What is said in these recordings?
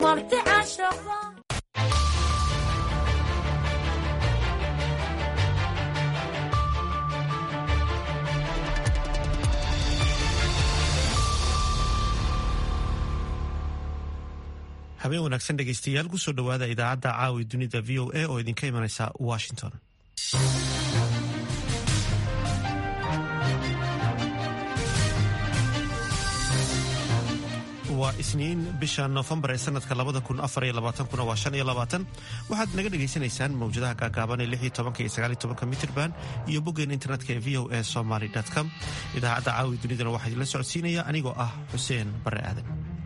habeen wanaagsan dhegaystayaal kusoo dhowaada idaacadda caawi dunida v o a oo idinka imanaysa washington. waa isniin bisha Noofambar ee sanadka 2024 waa 25 waxaad naga dhageysanaysaan mawjadaha gaagaaban ee 16 iyo 19 mitirban iyo boggeen internetka ee voasomali.com. idaacadda caawi dunidana waxaa idinla socodsiinaya anigoo ah Xuseen Bare Aadan.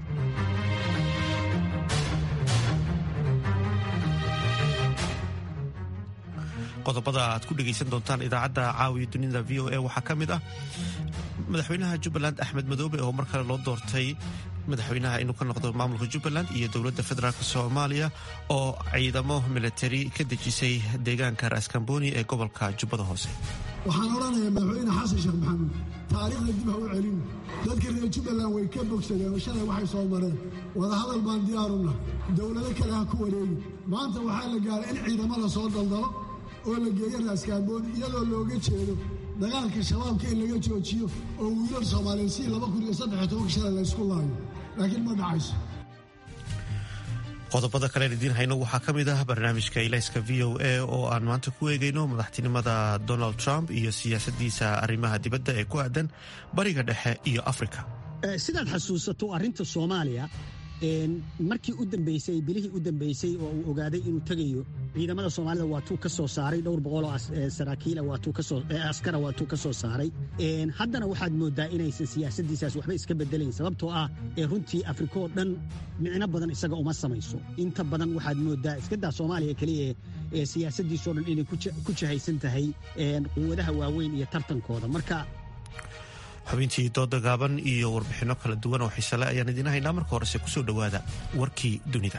qodobada aad ku dhegaysan doontaan idaacadda caawiya dunida v o a waxaa ka mid ah madaxweynaha Jubbaland Axmed Madoobe oo mar kale loo doortay madaxweynaha inuu ka noqdo maamulka Jubbaland iyo dowladda federaalk Soomaaliya oo ciidamo militari ka dejisay deegaanka Raaskambooni ee gobolka Jubbada Hoose. waxaan oranayaa madaxweyne xasan sheekh maxamuud taariikhda dib ha u celin dadka reer Jubbaland way ka bogsadeen shalay waxay soo mareen wada hadal baan diyaaruna dowlado kale ha ku wareegi maanta waxaa la gaaray in ciidamo la soo daldalo oo la geeyo Raaskambooni iyadoo looga jeedo dagaalka shabaabka in laga joojiyo oo wiilal Soomaaliyeed si 2013 shalay la isku laayo laakiin ma dhacayso. qodobada kale ee diin hayno waxaa ka mid ah barnaamijka ilayska v o a oo aan maanta ku eegayno madaxtinimada Donald Trump iyo siyaasadiisa arrimaha dibadda ee ku aadan bariga dhexe iyo Afrika. sidaad xasuusato arrinta Soomaaliya markii u dambeysay bilihii u dambeysay oo uu ogaaday inuu tagayo ciidamada Soomaalida waa tuu ka soo saaray dhowr boqol oo saraakiil waa tuu ka soo askar waa tuu ka soo saaray haddana waxaad moodaa inaysan siyaasadiisaas waxba iska bedelayn sababtoo ah runtii Afrika oo dhan micno badan isaga uma samayso inta badan waxaad moodaa iska daa Soomaaliya kaliya siyaasadiisu oo dhan inay ku jahaysan tahay quwadaha waaweyn iyo tartankooda. marka xubintii dooda gaaban iyo warbixino kala duwan oo xiiso leh ayaan idin haynaa. marka horese kusoo dhowaada warkii dunida.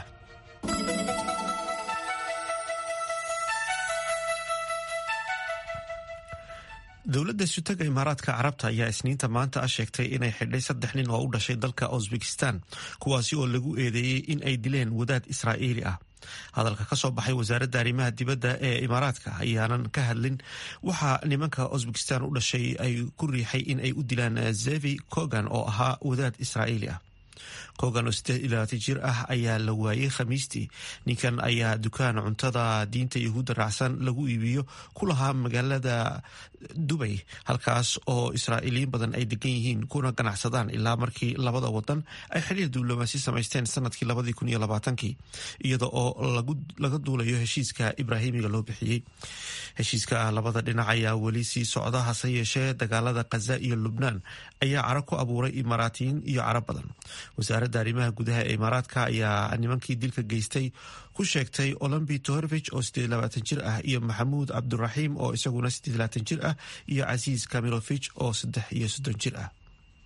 dowladda sutaga imaaraadka carabta ayaa isniinta maanta sheegtay inay xidhay 3 nin oo u dhashay dalka Uzbekistan kuwaasi oo lagu eedeeyey in ay dileen wadaad Israa'iili ah. hadalka ka soo baxay wasaaradda arrimaha dibadda ee imaaraadka ayaanan ka hadlin waxaa nimanka Uzbekistan u dhashay ay ku riixay in ay u dilaan Zevi Kogan oo ahaa wadaad Israa'iili ah. Kogan oo 28 jir ah ayaa la waayay Khamiistii. ninkan ayaa dukaan cuntada diinta Yahuudda raacsan lagu iibiyo ku lahaa magaalada Dubai halkaas oo Israa'iiliyiin badan ay degan yihiin kuna ganacsadaan ilaa markii labada wadan ay xiriir diblomaasi samaysteen sanadkii 2020 iyada oo laga duulayo heshiiska Ibraahimiga loo bixiyey. heshiiska labada dhinac ayaa weli sii socda hase yeeshee dagaalada Gaza iyo Lubnaan ayaa carab ku abuuray Imaaraatiyiin iyo carab badan. wasaaradda arrimaha gudaha ee Imaaraadka ayaa nimankii dilka geystay ku sheegtay Olambi Tohorvich oo 28 jir ah iyo Maxamuud Cabduraxiim oo isaguna 28 jir ah iyo Casiis Kamilovich oo 33 jir ah.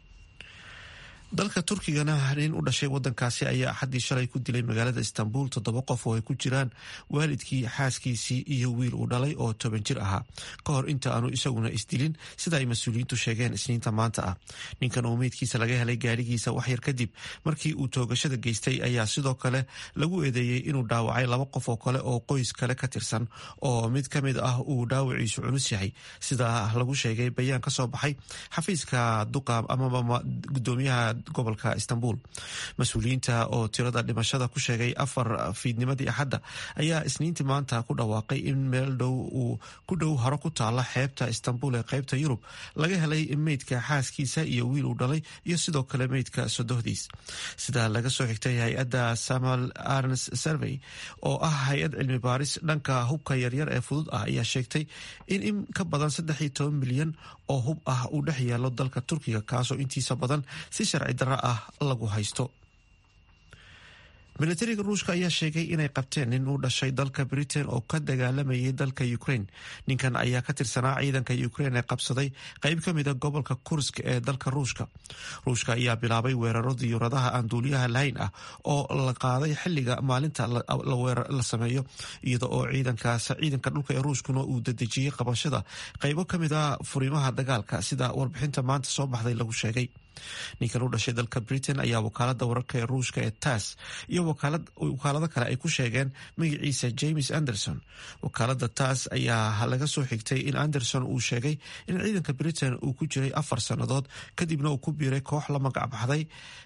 dalka Turkigana nin u dhashay wadankaasi ayaa axadii shalay ku dilay magaalada Istanbul 7 qof oo ay ku jiraan waalidkii, xaaskiisii iyo wiil uu dhalay oo 10 jir ahaa ka hor inta aanu isaguna isdilin sida ay mas-uuliyiintu sheegeen isniinta maanta ah. ninkan oo meydkiisa laga helay gaarigiisa waxyar kadib markii uu toogashada geystay ayaa sidoo kale lagu eedeeyey inuu dhaawacay 2 qof oo kale oo qoys kale ka tirsan oo mid ka mid ah uu dhaawaciisu culus yahay sida lagu sheegay bayaan ka soo baxay xafiiska duqa ama gudoomiyaha gobolka Istanbul. mas-uuliyiinta oo tirada dhimashada ku sheegay 4 fiidnimadii Axadda ayaa isniintii maanta ku dhawaaqay in meel ku dhow haro ku taala xeebta Istanbul ee qaybta Yurub laga helay meydka xaaskiisa iyo wiil uu dhalay iyo sidoo kale meydka sodohdiis. sida laga soo xigtay hay-adda Samal Arns Survey oo ah hay-ad cilmi baaris dhanka hubka yaryar ee fudud ah ayaa sheegtay in ka badan 13 milyan oo hub ah uu dhex yaalo dalka Turkiga kaasoo intiisa badan si sharci darro ah lagu haysto. militariga Ruushka ayaa sheegay inay qabteen nin u dhashay dalka Britain oo ka dagaalamayay dalka Ukraine. ninkan ayaa ka tirsanaa ciidanka Ukraine ee qabsaday qayb ka mid ah gobolka Kursk ee dalka Ruushka. Ruushka ayaa bilaabay weeraro diyuuradaha aan duuliyaha lahayn ah oo la qaaday xilliga maalinta la sameeyo iyada oo ciidanka dhulka ee Ruushkuna uu dedejiyay qabashada qaybo ka mid ah furimaha dagaalka sida warbixinta maanta soo baxday lagu sheegay. ninkan u dhashay dalka Britain ayaa wakaalada wararka ee Ruushka ee TASS iyo wakaalado kale ay ku sheegeen magaciisa James Anderson. Wakaalada TASS ayaa laga soo xigtay in Anderson uu sheegay in ciidanka Britain uu ku jiray 4 sannadood kadibna uu ku biiray koox la magac baxday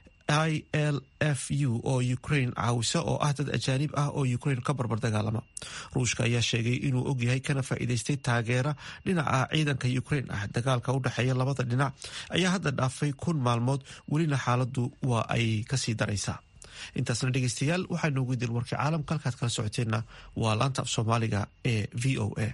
ILFU oo Ukraine caawisa oo ah dad ajaanib ah oo Ukraine ka barbar dagaalama. Ruushka ayaa sheegay inuu ogyahay kana faa'iidaystay taageera dhinaca ciidanka Ukraine ah. Dagaalka u dhaxeeya labada dhinac ayaa hadda dhaafay 1,000 maalmood, welina xaaladdu waa ay kasii daraysaa. intaasna dhegeystayaal waxaa noogu dil warkii caalamka halkaad kala socoteenna waa laanta af Soomaaliga ee VOA.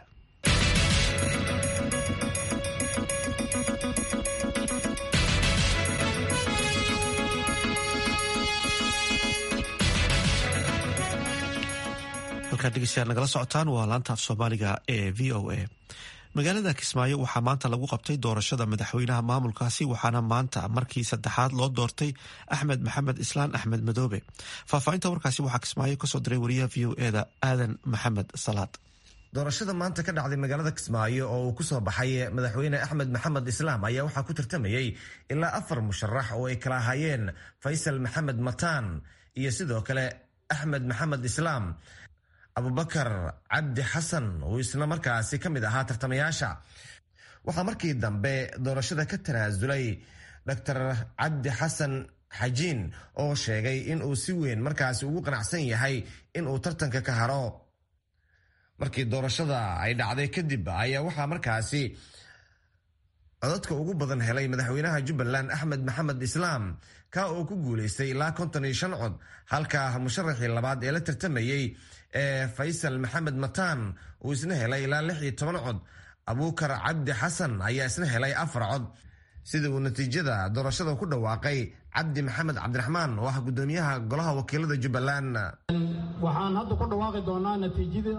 nagala socotaan waa laanta af Soomaaliga ee VOA. magaalada Kismaayo waxaa maanta lagu qabtay doorashada madaxweynaha maamulkaasi, waxaana maanta markii saddexaad loo doortay Axmed Maxamed Islaan Axmed Madoobe. faahfaahinta warkaasi waxaa Kismaayo kasoo diray wariyaha VOA-da Aadan Maxamed Salaad. doorashada maanta ka dhacday magaalada Kismaayo oo uu kusoo baxay madaxweyne Axmed Maxamed Islaam ayaa waxaa ku tartamayay ilaa 4 musharax oo ay kala ahaayeen Faysal Maxamed Mataan iyo sidoo kale Axmed Maxamed Islaam, Abubakar Cabdi Xasan oo isla markaasi ka mid ahaa tartamayaasha. waxaa markii dambe doorashada ka tanaasulay Dr. Cabdi Xasan Xajiin oo sheegay in uu si weyn markaasi ugu qanacsan yahay in uu tartanka ka haro. markii doorashada ay dhacday kadib ayaa waxaa markaasi codadka ugu badan helay madaxweynaha Jubbaland Axmed Maxamed Islaam ka oo ku guuleystay ilaa 55 cod, halka musharaxii labaad ee la tartamayay Faysal Maxamed Mataan uu isna helay ilaa 16 cod. Abubakar Cabdi Xasan ayaa isna helay 4 cod. sida uu natiijada doorashada ku dhawaaqay Cabdi Maxamed Cabdiraxmaan oo ah gudoomiyaha golaha wakiilada Jubbaland. waxaan hadda ku dhawaaqi doonaa natiijada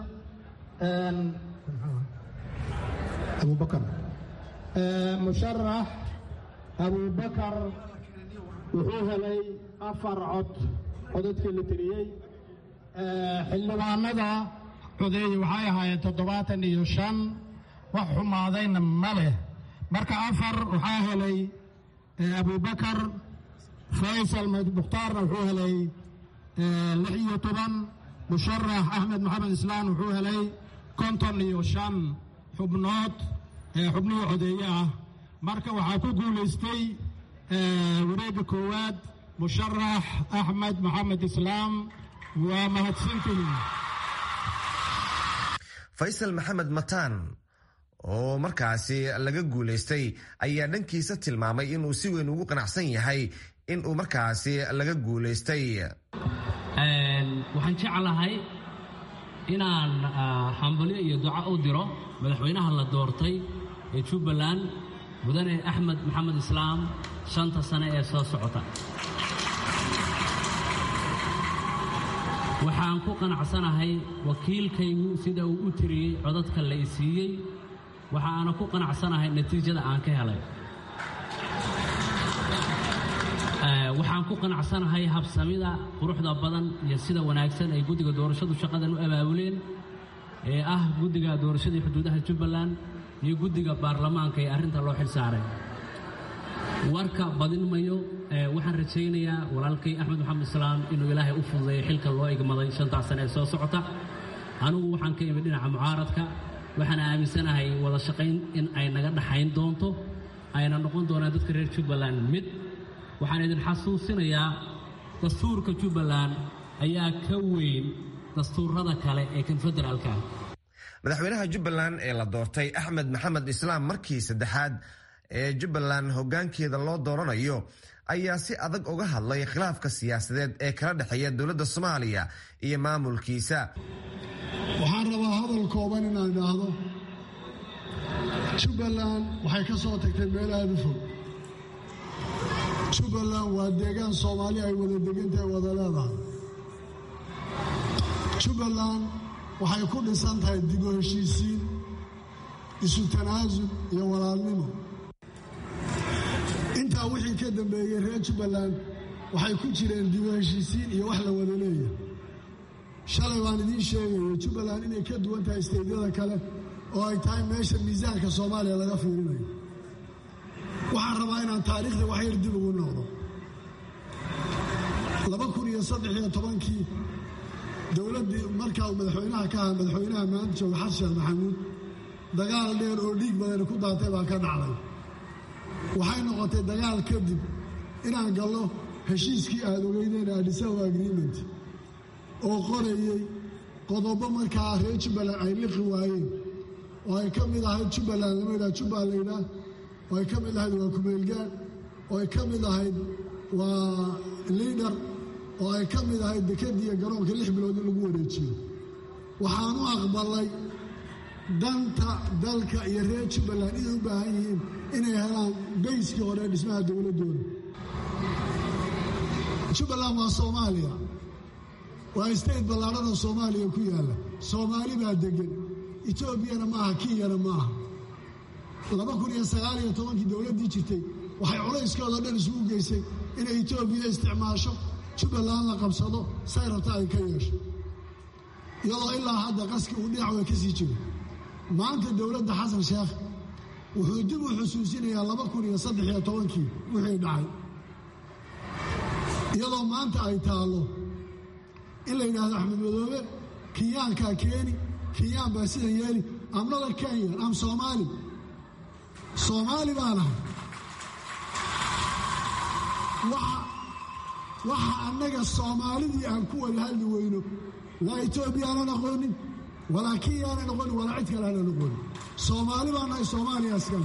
Abubakar musharax Abubakar wuxuu helay 4 cod codadkii la tiriyey. xildhibaanada codeeyey waxay ahaayeen 75, wax xumaadayna ma leh. marka 4 waxaa helay Abubakar. Faysal Mukhtaarna wuxuu helay 16. musharax Axmed Maxamed Islaan wuxuu helay 55 xubnood xubnihii codeeye ah. marka waxaa ku guulaystay wareegga koowaad musharax Axmed Maxamed Islaam. waa mahadsantihiin. Faysal Maxamed Mataan oo markaasi laga guulaystay ayaa dhankiisa tilmaamay inuu si weyn ugu qanacsan yahay in uu markaasi laga guulaystay. waxaan jeclahay inaan hambalyo iyo duco u diro madaxweynaha la doortay ee Jubbaland mudane Axmed Maxamed Islaam 5 sano ee soo socota. waxaan ku qanacsanahay wakiilkaygu sida uu u tiriyey codadka la isiiyey. waxaana ku qanacsanahay natiijada aan ka helay. waxaan ku qanacsanahay habsamida quruxda badan iyo sida wanaagsan ay guddiga doorashadu shaqadan u abaabuleen ee ah guddiga doorashada xuduudaha Jubbaland iyo guddiga baarlamaanka ee arrinta loo xil saaray. warka badin mayo. waxaan rajaynayaa walaalkay Axmed Maxamed Islaam inuu Ilaahay u fududeeyo xilka loo igmaday 5 sano ee soo socota. anigu waxaan ka imid dhinaca mucaaradka. waxaan aaminsanahay wada shaqayn in ay naga dhaxayn doonto, ayna noqon doonaan dadka reer Jubbaland mid. waxaan idin xasuusinayaa dastuurka Jubbaland ayaa ka weyn dastuurada kale ee konfederaalka. madaxweynaha Jubbaland ee la doortay Axmed Maxamed Islaam markii saddexaad ee Jubbaland hoggaankeeda loo dooranayo ayaa si adag uga hadlay khilaafka siyaasadeed ee kala dhexeeya dowladda Soomaaliya iyo maamulkiisa. waxaan rabaa hadal kooban inaan idhaahdo. Jubbaland waxay ka soo tagtay meel aad u fog. Jubbaland waa deegaan Soomaali ay wada degantahay wada leedahay. Jubbaland waxay ku dhisan tahay dib u heshiisiin, isu tanaasul iyo walaalnimo. intaa wixii ka dambeeyey reer Jubbaland waxay ku jireen dib u heshiisiin iyo wax la wada leeyahay. shalay waan idiin sheegaya Jubbaland inay ka duwan tahay isteydyada kale oo ay tahay meesha miisaanka Soomaaliya laga fiirinayo. waxaan rabaa inaan taariikhda wax yar dib ugu noqdo 2013 dowladdii markaa uu madaxweynaha ka ahaa madaxweynaha maanta jooga xasan sheekh maxamuud dagaal dheer oo dhiig badan ku daatay baa ka dhacday waxay noqotay dagaal kadib inaan gallo heshiiskii aad ogeydeen Addis Ababa Agreement oo qorayay qodobo markaa reer Jubbaland ay liqi waayeen oo ay ka mid ahayd Jubbaland lamada Jubbaland oo ay ka mid ahayd waa kumeelgaan oo ay ka mid ahayd waa leader oo ay ka mid ahayd dekadiya garoonka 6 bilood in lagu wareejiyo waxaan u aqbalay danta dalka iyo reer Jubbaland inay u baahan yihiin inay helaan bayskii hore dhismaha dowladooda Jubbaland waa Soomaaliya waa state ballaarada Soomaaliya ku yaala Soomaali baa degan Etoobiyana maaha Kenyana maaha 2019 dowladdii jirtay waxay culayskooda dhan isugu geysay inay Etoobiya isticmaasho Jubbaland la qabsado say rabta ay ka yeesho iyadoo ilaa hadda qaski uu dhinac way ka sii jiro maanta dowladda Xasan Sheekh wuxuu dib u xusuusinayaa 2013 wixii dhacay iyadoo maanta ay taalo in la yidhaahdo Axmed Madoobe Kenyaankaa keeni Kenyaan baa sida yeeli I'm not a Kenyan I'm Somali baanahay waxa annaga Soomaalidii aan ku wada hadli weyno laa Etoobiyana noqonin walaa Kenyana noqonin walaa cid kale aan noqonin Soomaali baanahay Soomaaliya askan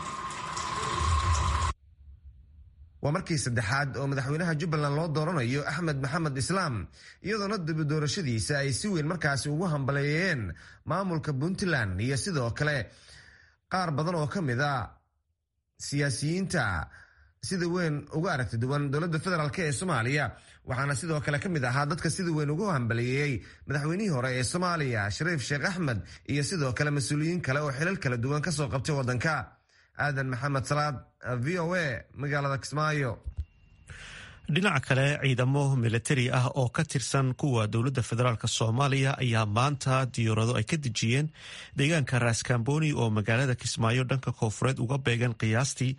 waa markii saddexaad oo madaxweynaha Jubbaland loo dooranayo Axmed Maxamed Islaam iyadoona dib doorashadiisa ay si weyn markaasi ugu hambaleeyeen maamulka Puntland iyo sidoo kale qaar badan oo kamid ah siyaasiyiinta sida weyn uga aragti duwan dowladda federaalk ee Soomaaliya waxaana sidoo kale kamid ahaa dadka sida weyn ugu hambaleeyay madaxweynihii hore ee Soomaaliya Shariif Sheekh Axmed iyo sidoo kale mas'uuliyiin kale oo xilal kala duwan ka soo qabtay wadanka aadan maxamed salaad VOA magaalada Kismaayo. dhinaca kale ciidamo militari ah oo ka tirsan kuwa dowladda federaalk Soomaaliya ayaa maanta diyaarado ay ka dejiyeen deegaanka Raaskambooni oo magaalada Kismaayo dhanka koonfureed uga beegan qiyaastii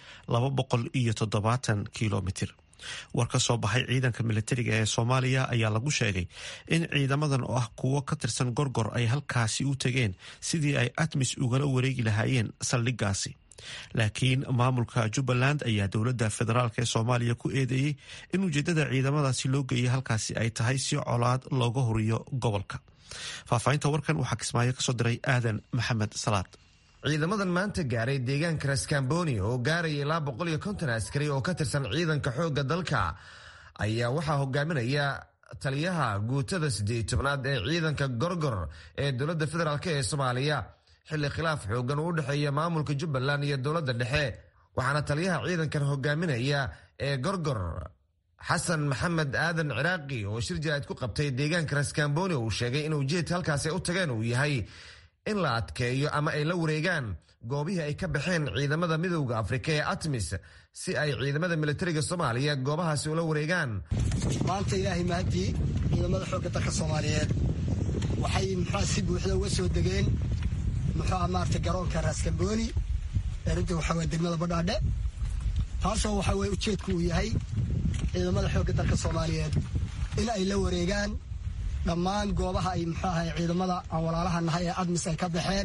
270 kilomitir. war ka soo baxay ciidanka militariga ee Soomaaliya ayaa lagu sheegay in ciidamadan oo ah kuwo ka tirsan Gorgor ay halkaasi u tageen sidii ay ATMIS ugala wareegi lahaayeen saldhiggaasi. laakiin maamulka Jubbaland ayaa dowladda federaalk ee Soomaaliya ku eedeeyay in ujeedada ciidamadaasi loo geeyay halkaasi ay tahay si colaad looga horiyo gobolka. faahfaahinta warkan waxaa Kismaayo kasoo diray aadan maxamed salaad. ciidamadan maanta gaaray deegaanka Raaskambooni oo gaaraya 250 askari oo ka tirsan ciidanka xoogga dalka ayaa waxaa hogaaminaya taliyaha guutada 18aad ee ciidanka Gorgor ee dowladda federaalk ee Soomaaliya xilli khilaaf xoogan u dhaxeeya maamulka Jubbaland iyo dowladda dhexe waxaana taliyaha ciidankan hogaaminaya ee Gorgor Xasan Maxamed Aadan Ciraaqi oo shir jiraad ku qabtay deegaanka Raaskambooni uu sheegay in ujeedka halkaas ay u tageen uu yahay in la adkeeyo ama ay la wareegaan goobihii ay ka baxeen ciidamada midowga Afrika ee ATMIS si ay ciidamada militariga Soomaaliya goobahaasi ula wareegaan. maanta ilaahay mahadii ciidamada xoogga dalka Soomaaliyeed waxay si buuxda uga soo degeen maarta garoonka Raaskambooni runtii waxa way degmada Badhaadhe taasoo waxa way ujeedku uu yahay ciidamada xoogga dalka Soomaaliyeed in ay la wareegaan dhammaan goobaha ay ciidamada walaalaha nahay ee ATMIS ay ka baxeen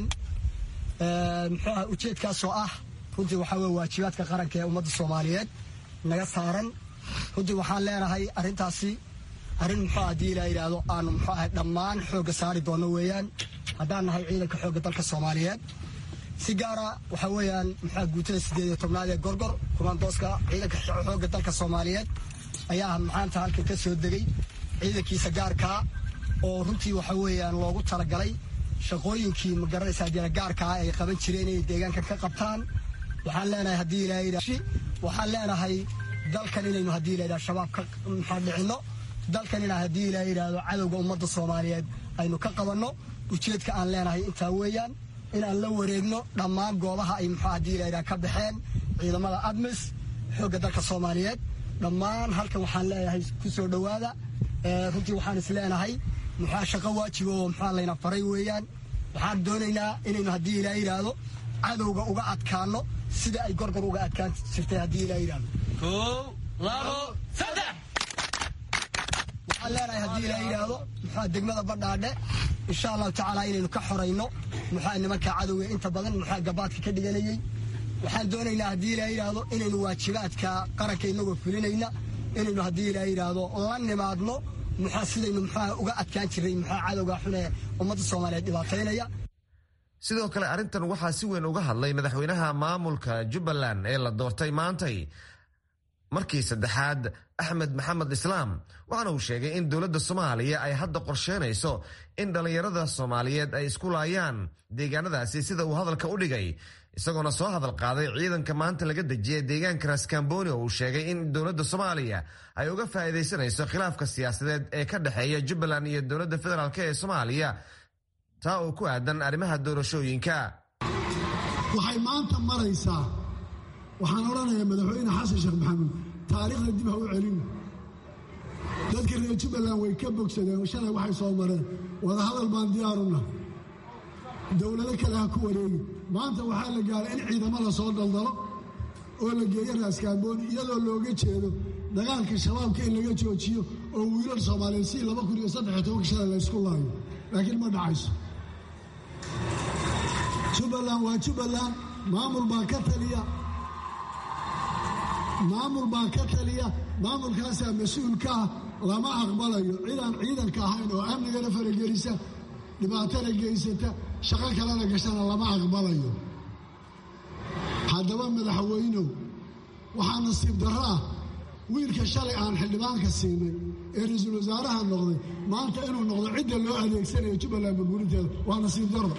ujeedkaasoo ah runtii waxa way waajibaadka qaranka ee ummadda Soomaaliyeed naga saaran runtii waxaan leenahay arrintaasi arrin haddii la yiraahdo aan dhammaan xoogga saari doono weeyaan haddaan nahay ciidanka xoogga dalka Soomaaliyeed si gaara waxa weeyaan guutada 18aad ee Gorgor kumaandooska ciidanka xoogga dalka Soomaaliyeed ayaa maanta halkan ka soo degay ciidankiisa gaarka oo runtii waxa weeyaan loogu talagalay shaqooyinkii magaranaysaa jira gaarka ay qaban jireen inay deegaanka ka qabtaan waxaan leenahay haddii la yiraahdo waxaan leenahay dalkan inaynu haddii la yiraahdo shabaab ka dhicino dalkan inaa haddii la yiraahdo cadowga ummadda Soomaaliyeed aynu ka qabanno ujeedka aan leenahay intaa weeyaan in aan la wareegno dhammaan goobaha ay haddii la yiraahdo ka baxeen ciidamada ATMIS xoogga dalka Soomaaliyeed dhammaan halkan waxaan leeyahay ku soo dhawaada runtii waxaan is leenahay shaqo waajib oo layna faray weeyaan waxaan doonaynaa inaynu haddii la yiraahdo cadowga uga adkaano sida ay gorgor uga adkaan jirtay haddii ilaa yidhahdo 1 2 3 waxaan leenahay haddii ilaa yidhaahdo muxaa degmada badhaadhe insha allahu tacaala inaynu ka xorayno muxaa nimanka cadowga inta badan muxaa gabaadka ka dhiganayey waxaan doonaynaa haddii ilaa yidhaahdo inaynu waajibaadka qaranka inagoo fulinayna inaynu haddii ilaa yidhaahdo la nimaadno muxaa sidaynu muxaa uga adkaan jiray muxaa cadowga xune ummadda soomaaliyeed dhibaataynaya. sidoo kale arrintan waxaa si weyn uga hadlay madaxweynaha maamulka jubbaland ee la doortay maantay markii saddexaad axmed maxamed islaam waxaana uu sheegay in dowladda soomaaliya ay hadda qorsheynayso in dhallinyarada soomaaliyeed ay isku laayaan deegaanadaasi sida uu hadalka u dhigay isagoona soo hadal qaaday ciidanka maanta laga dejiyay deegaanka raskamboni oo uu sheegay in dowladda soomaaliya ay uga faa'iidaysanayso khilaafka siyaasadeed ee ka dhexeeya jubbaland iyo dowladda federaalk ee soomaaliya taa oo ku aadan arrimaha doorashooyinka. waxay maanta maraysaa waxaan odhanayaa madaxweyne xasan sheekh maxamuud taariikhda dib ha u celin dadka reer jubbaland way ka bogsadeen shalay waxay soo mareen wadahadal baan diyaaruna dowlado kale ha ku wareegi maanta waxaa la gaaray in ciidamo la soo daldalo oo la geeyo raaskaambooni iyadoo looga jeedo dagaalka shabaabka in laga joojiyo oo wiilal soomaaliyeed si 2013 shalay la isku laayo laakiin ma dhacayso. jubbaland waa jubbaland maamul baa ka taliya maamulkaasaa mas-uulka ah lama aqbalayo cidaan ciidanka ahayn oo amnigana faragelisa dhibaatana geysata shaqo kalena gashana lama aqbalayo. haddaba madaxweynow waxaa nasiib darro ah wiilka shalay aan xildhibaanka siinay ee ra-iisul wasaaraha noqday maanta inuu noqdo cidda loo adeegsanayo jubbaland burburinteeda waa nasiib darro.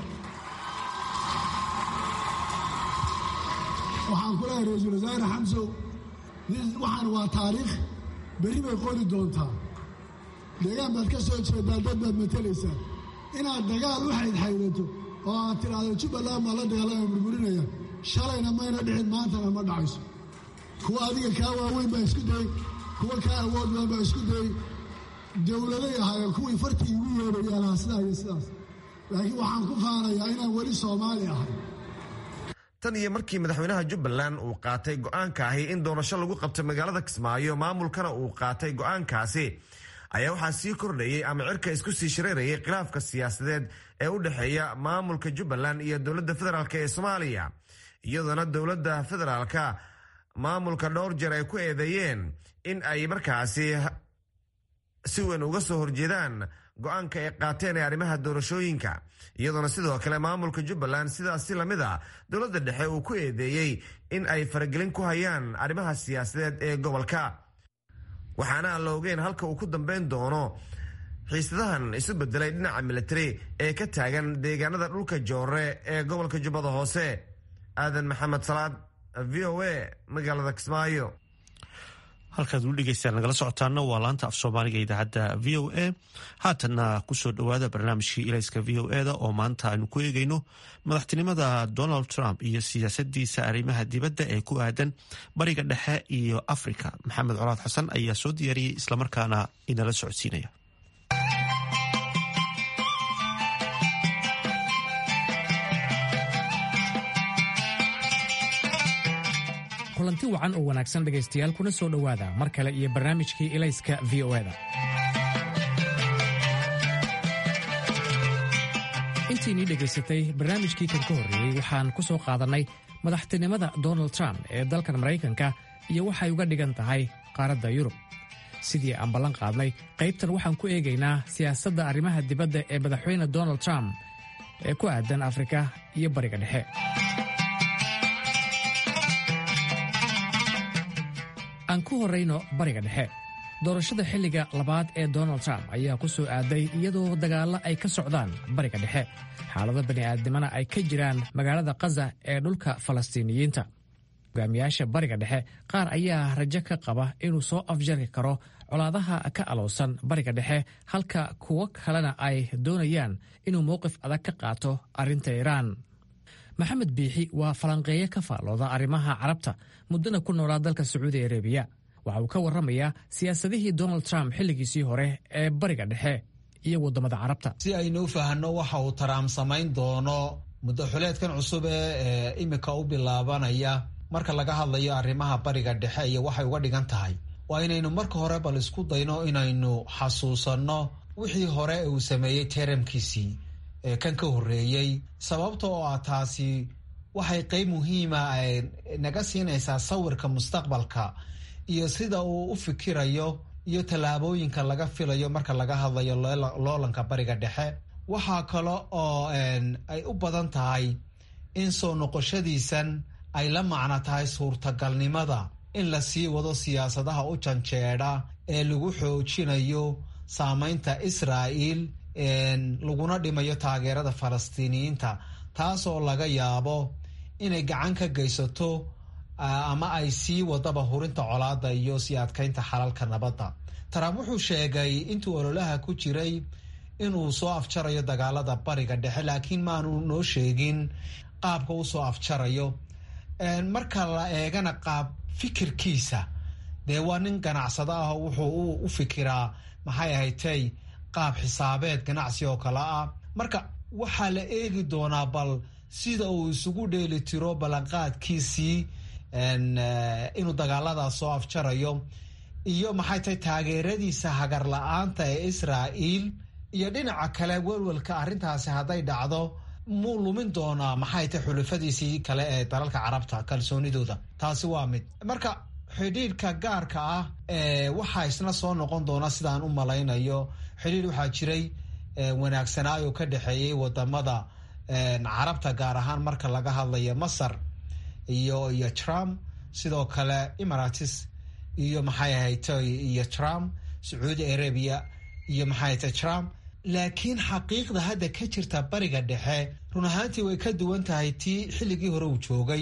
waxaan ku leehay ra-iisul wasaare xamsow waxaan waa taariikh berri bay qori doontaa deegaan baad ka soo jeedaa dad baad matalaysaa inaad dagaal u xaydxaydato oo aad tidhaahdo jubbaland baa la dagaalama burburinaya shalayna mayna dhicin maantana ma dhacayso. kuwa adiga kaa waaweyn baa isku dayey kuwa kaa awood badan baa isku dayey dowladay ahaayeen kuwii fartii igu yeedhayaan lahaa sidaa iyo sidaas laakiin waxaan ku faanayaa inaan weli soomaali ahay. tan iyo markii madaxweynaha jubbaland uu qaatay go'aanka ahi in doorasho lagu qabto magaalada kismaayo maamulkana uu qaatay go'aankaasi ayaa waxaa sii kordhayey ama cirka isku sii shareerayay khilaafka siyaasadeed ee u dhexeeya maamulka jubbaland iyo dowladda federaalk ee soomaaliya iyadoona dowladda federaalka maamulka dhowr jeer ay ku eedeeyeen in ay markaasi si weyn uga soo horjeedaan go'aanka ay qaateen ee arrimaha doorashooyinka iyadoona sidoo kale maamulka jubbaland sidaas si lamid a dowladda dhexe uu ku eedeeyey in ay faragelin ku hayaan arrimaha siyaasadeed ee gobolka waxaana aan la ogeyn halka uu ku dambeyn doono xiisadahan isu bedelay dhinaca militari ee ka taagan deegaanada dhulka joore ee gobolka jubbada hoose. aadan maxamed salaad v o a magaalada kismaayo. halkaad ulu dhegeystaan nagala socotaana waa laanta af soomaaliga idaacadda v o a haatanna kusoo dhowaada barnaamijkii ilayska v o eda oo maanta aynu ku eegayno madaxtinimada Donald Trump iyo siyaasadiisa arrimaha dibadda ee ku aadan bariga dhexe iyo Afrika. maxamed colaad xasan ayaa soo diyaariyey islamarkaana inala socodsiinaya. kulanti wacan oo wanaagsan dhegaystayaal kuna soo dhowaada mar kale iyo barnaamijkii ilayska v o eda. intiinii dhegaysatay barnaamijkii kan ka horreeyey waxaan ku soo qaadannay madaxtinimada Donald Trump ee dalkan Maraykanka iyo waxay uga dhigan tahay qaaradda Yurub. sidii aan ballan qaadnay qaybtan waxaan ku eegaynaa siyaasadda arrimaha dibadda ee madaxweyne Donald Trump ee ku aadan Afrika iyo bariga dhexe. aan ku horrayno bariga dhexe. doorashada xilliga labaad ee Donald Trump ayaa ku soo aaday iyadoo dagaallo ay ka socdaan bariga dhexe xaalado bani'aadnimana ay ka jiraan magaalada Gaza ee dhulka Falastiiniyiinta. hogaamiyaasha bariga dhexe qaar ayaa rajo ka qaba inuu soo afjari karo colaadaha ka alowsan bariga dhexe halka kuwo kalena ay doonayaan inuu mowqif adag ka qaato arrinta Iiraan. maxamed biixi waa falanqeeye ka faallooda arrimaha carabta muddana ku noolaa dalka Sacuudi Arabiya. waxa uu ka warramayaa siyaasadihii Donald Trump xilligiisii hore ee bariga dhexe iyo waddamada carabta. si aynu u fahanno waxa uu Trump samayn doono muddo xuleedkan cusub ee imika u bilaabanaya marka laga hadlayo arrimaha bariga dhexe iyo waxay uga dhigan tahay waa inaynu marka hore bal isku dayno inaynu xasuusanno wixii hore uu sameeyey teramkiisii kan ka horreeyey sababta oo ah taasi waxay qayb muhiima naga siinaysaa sawirka mustaqbalka iyo sida uu u fikirayo iyo tallaabooyinka laga filayo marka laga hadlayo loolanka bariga dhexe waxaa kale oo ay u badan tahay in soo noqoshadiisan ay la macno tahay suurtagalnimada in la sii wado siyaasadaha u janjeedha ee lagu xoojinayo saamaynta Israa'iil laguna dhimayo taageerada Falastiiniyiinta taasoo laga yaabo inay gacan ka geysato ama ay sii wadaba hurinta colaada iyo sii adkaynta xalalka nabadda. Trump wuxuu sheegay intuu ololaha ku jiray inuu soo afjarayo dagaalada bariga dhexe laakiin maanu noo sheegin qaabka uu soo afjarayo. Marka la eegana qaab fikirkiisa dee waa nin ganacsada ah wuxuu u fikiraa maxay ahayd qaab xisaabeed ganacsi oo kale ah marka waxaa la eegi doonaa bal sida uu isugu dheeli tiro ballanqaadkiisii inuu dagaaladaas soo afjarayo iyo maxay tahay taageeradiisa hagar la-aanta ee Israa'iil iyo dhinaca kale welwelka arrintaasi hadday dhacdo muu lumin doonaa maxay tahay xulufadiisii kale ee dalalka carabta kalsoonidooda taasi waa mid marka xidhiidhka gaarka ah waxaa isna soo noqon doona sidaan u malaynayo xidhiidh waxaa jiray wanaagsanaayo ka dhexeeyey wadamada carabta gaar ahaan marka laga hadlayo Masar iyo Trump sidoo kale Emirates iyo maxay ahayd iyo Trump Saudi Arabia iyo maxay ahayd Trump laakiin xaqiiqda hadda ka jirta bariga dhexe run ahaantii way ka duwan tahay tii xilligii hore uu joogay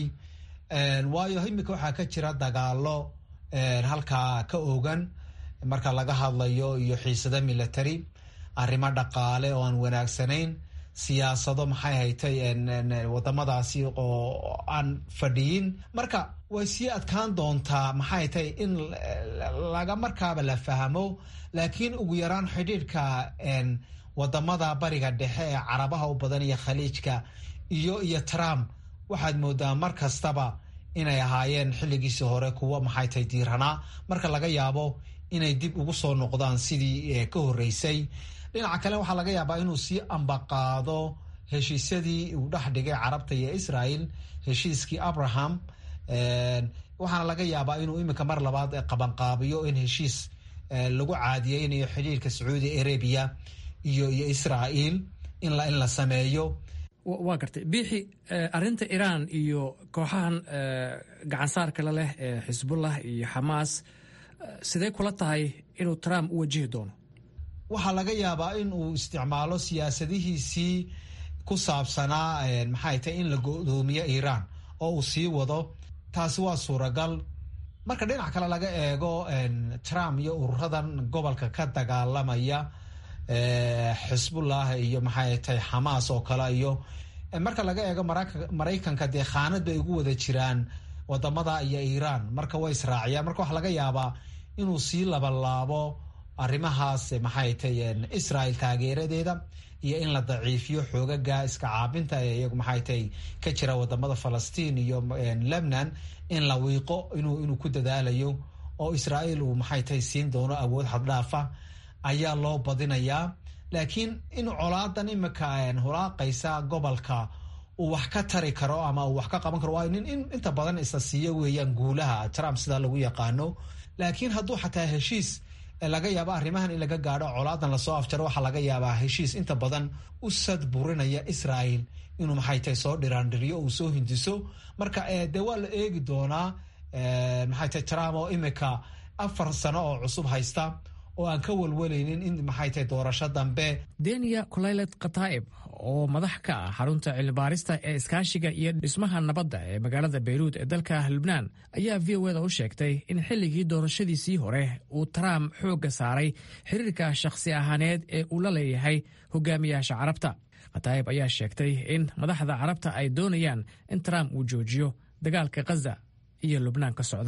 waayo imika waxaa ka jira dagaalo halkaa ka oogan marka laga hadlayo iyo xiisada military arrimo dhaqaale oo aan wanaagsanayn siyaasado maxay haytay wadamadaasi oo aan fadhiyin marka way sii adkaan doontaa maxay tahay in laga markaaba la fahmo laakiin ugu yaraan xidhiidhka wadamada bariga dhexe ee carabaha u badan iyo khaliijka iyo Trump waxaad moodaa mar kastaba inay ahaayeen xilligiisii hore kuwa maxay tahay diiranaa marka laga yaabo inay dib ugu soo noqdaan sidii ka horreysay dhinaca kale waxaa laga yaabaa inuu sii ambaqaado heshiisyadii uu dhex dhigay carabta iyo Israa'iil heshiiskii Abraham waxaana laga yaabaa inuu imika mar labaad qabanqaabiyo in heshiis lagu caadiyeynayo xidhiidhka Saudi Arabia iyo Israa'iil in la sameeyo waa gartay bixi arrinta Iran iyo kooxahan gacansaarka la leh ee Xisbullah iyo Hamas sidee kula tahay inuu Trump u wajihi doono waxaa laga yaabaa in uu isticmaalo siyaasadihiisii ku saabsanaa maxay tahay in la go'doomiyo Iran oo uu sii wado taasi waa suuragal marka dhinac kale laga eego Trump iyo ururadan gobolka ka dagaalamaya Xisbullah iyo maxay tahay Hamas oo kale iyo marka laga eego Mareykanka dee khaanad bay ugu wada jiraan wadamada iyo Iran marka way israaciyaan marka waxa laga yaabaa inuu sii labanlaabo arrimahaas maxay tahay Israel taageeradeeda iyo in la daciifiyo xoogaga iska caabinta ee iyagu maxay tahay ka jira wadamada Falastiin iyo Lebanon in la wiiqo inuu ku dadaalayo oo Israel uu maxay tahay siin doono awood xad dhaaf ah ayaa loo badinayaa laakiin in colaadan imika hulaaqaysa gobolka uu wax ka tari karo ama uu wax ka qaban karo waa in inta badan isa siiyo weeyaan guulaha Trump sida lagu yaqaano laakiin hadduu xataa heshiis laga yaabo arrimahan in laga gaadho colaadan lasoo afjaro waxaa laga yaabaa heshiis inta badan u sadburinaya Israa'iil inuu maxay tahay soo dhiraandhiriyo uu soo hindiso marka dee waa la eegi doonaa maxay tahay Trump oo imika 4 sano oo cusub haysta oo aan ka walwalaynin in maxay tahay doorasho dambe Denia Kulaylet Qataib oo madax ka ah xarunta cilmi-baarista ee iskaashiga iyo dhismaha nabadda ee magaalada Beirut ee dalka Lebanon ayaa VOA u sheegtay in xilligii doorashadiisii hore uu Trump xoogga saaray xiriirka shakhsi ahaaneed ee uu la leeyahay hogaamiyaasha carabta Qataib ayaa sheegtay in madaxda carabta ay doonayaan in Trump uu joojiyo dagaalka Gaza iyo Lebanon ka socda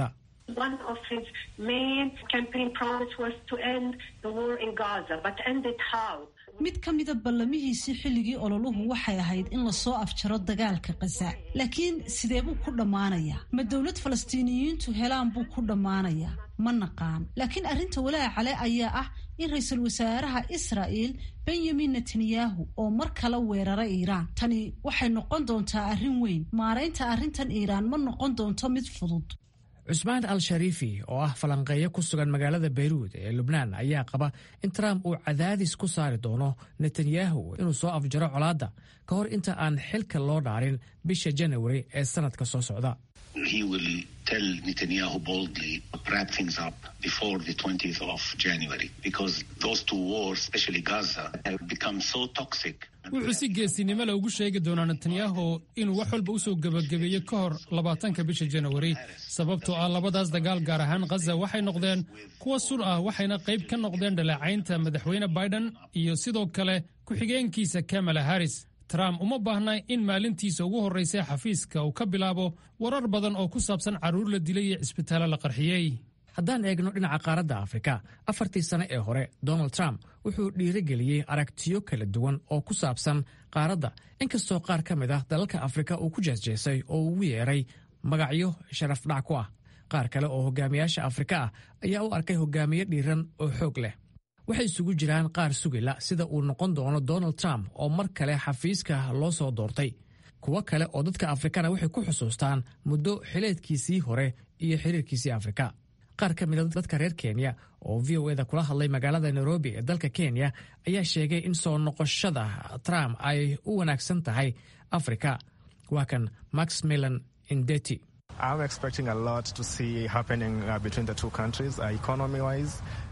One of his main campaign promise was to end the war in Gaza, but end it how? mid ka mida ballamihiisii xilligii ololuhu waxay ahayd in lasoo afjaro dagaalka Gaza, laakiin sidee buu ku dhammaanayaa? Ma dowlad Falastiiniyiintu helaan buu ku dhammaanayaa? ma naqaan. Laakiin arrinta walaaca leh ayaa ah in ra'iisul wasaaraha Israa'iil Benjamin Netanyahu oo mar kale weeraray Iiraan. Tani waxay noqon doontaa arrin weyn. Maareynta arrintan Iiraan ma noqon doonto mid fudud. cusmaan al-shariifi oo ah falanqeeyo ku sugan magaalada Beirut ee Lubnaan ayaa qaba in Trump uu cadaadis ku saari doono Netanyahu inuu soo afjaro colaadda ka hor inta aan xilka loo dhaarin bisha January ee sanadka soo socda. He will tell Netanyahu boldly to wrap things up before the 20th of January because those two wars, especially Gaza, have become so toxic. wuxuu si geesinimo leh ugu sheegi doonaa Netanyahu inuu wax walba u soo gabagabeeyo ka hor 20ka bisha January sababtoo ah labadaas dagaal gaar ahaan Gaza waxay noqdeen kuwa sur ah waxayna qayb ka noqdeen dhaleecaynta madaxweyne Biden iyo sidoo kale ku-xigeenkiisa Kamala Harris. Trump uma baahna in maalintiisa ugu horeysay xafiiska uu ka bilaabo warar badan oo ku saabsan caruur la dilay iyo isbitaalo la qarxiyey. haddaan eegno dhinaca qaaradda Afrika 4 sano ee hore Donald Trump wuxuu dhiirigeliyey aragtiyo kala duwan oo ku saabsan qaaradda inkastoo qaar ka mid ah dalalka Afrika uu ku jeesjeesay oo ugu yeeray magacyo sharaf dhac ku ah. qaar kale oo hogaamiyaasha Afrika ah ayaa u arkay hogaamiye dhiiran oo xoog leh. waxay isugu jiraan qaar sugila sida uu noqon doono Donald Trump oo mar kale xafiiska loo soo doortay. kuwa kale oo dadka Afrikana waxay ku xusuustaan muddo xileedkiisii hore iyo xiriirkiisii Afrika. qaar ka mid ah dadka reer Kenya oo VOA-da kula hadlay magaalada Nairobi ee dalka Kenya ayaa sheegay in soo noqoshada Trump ay u wanaagsan tahay Afrika. waa kan Max Millan Indeti. I'm expecting a lot to see happening between the two countries economy-wise.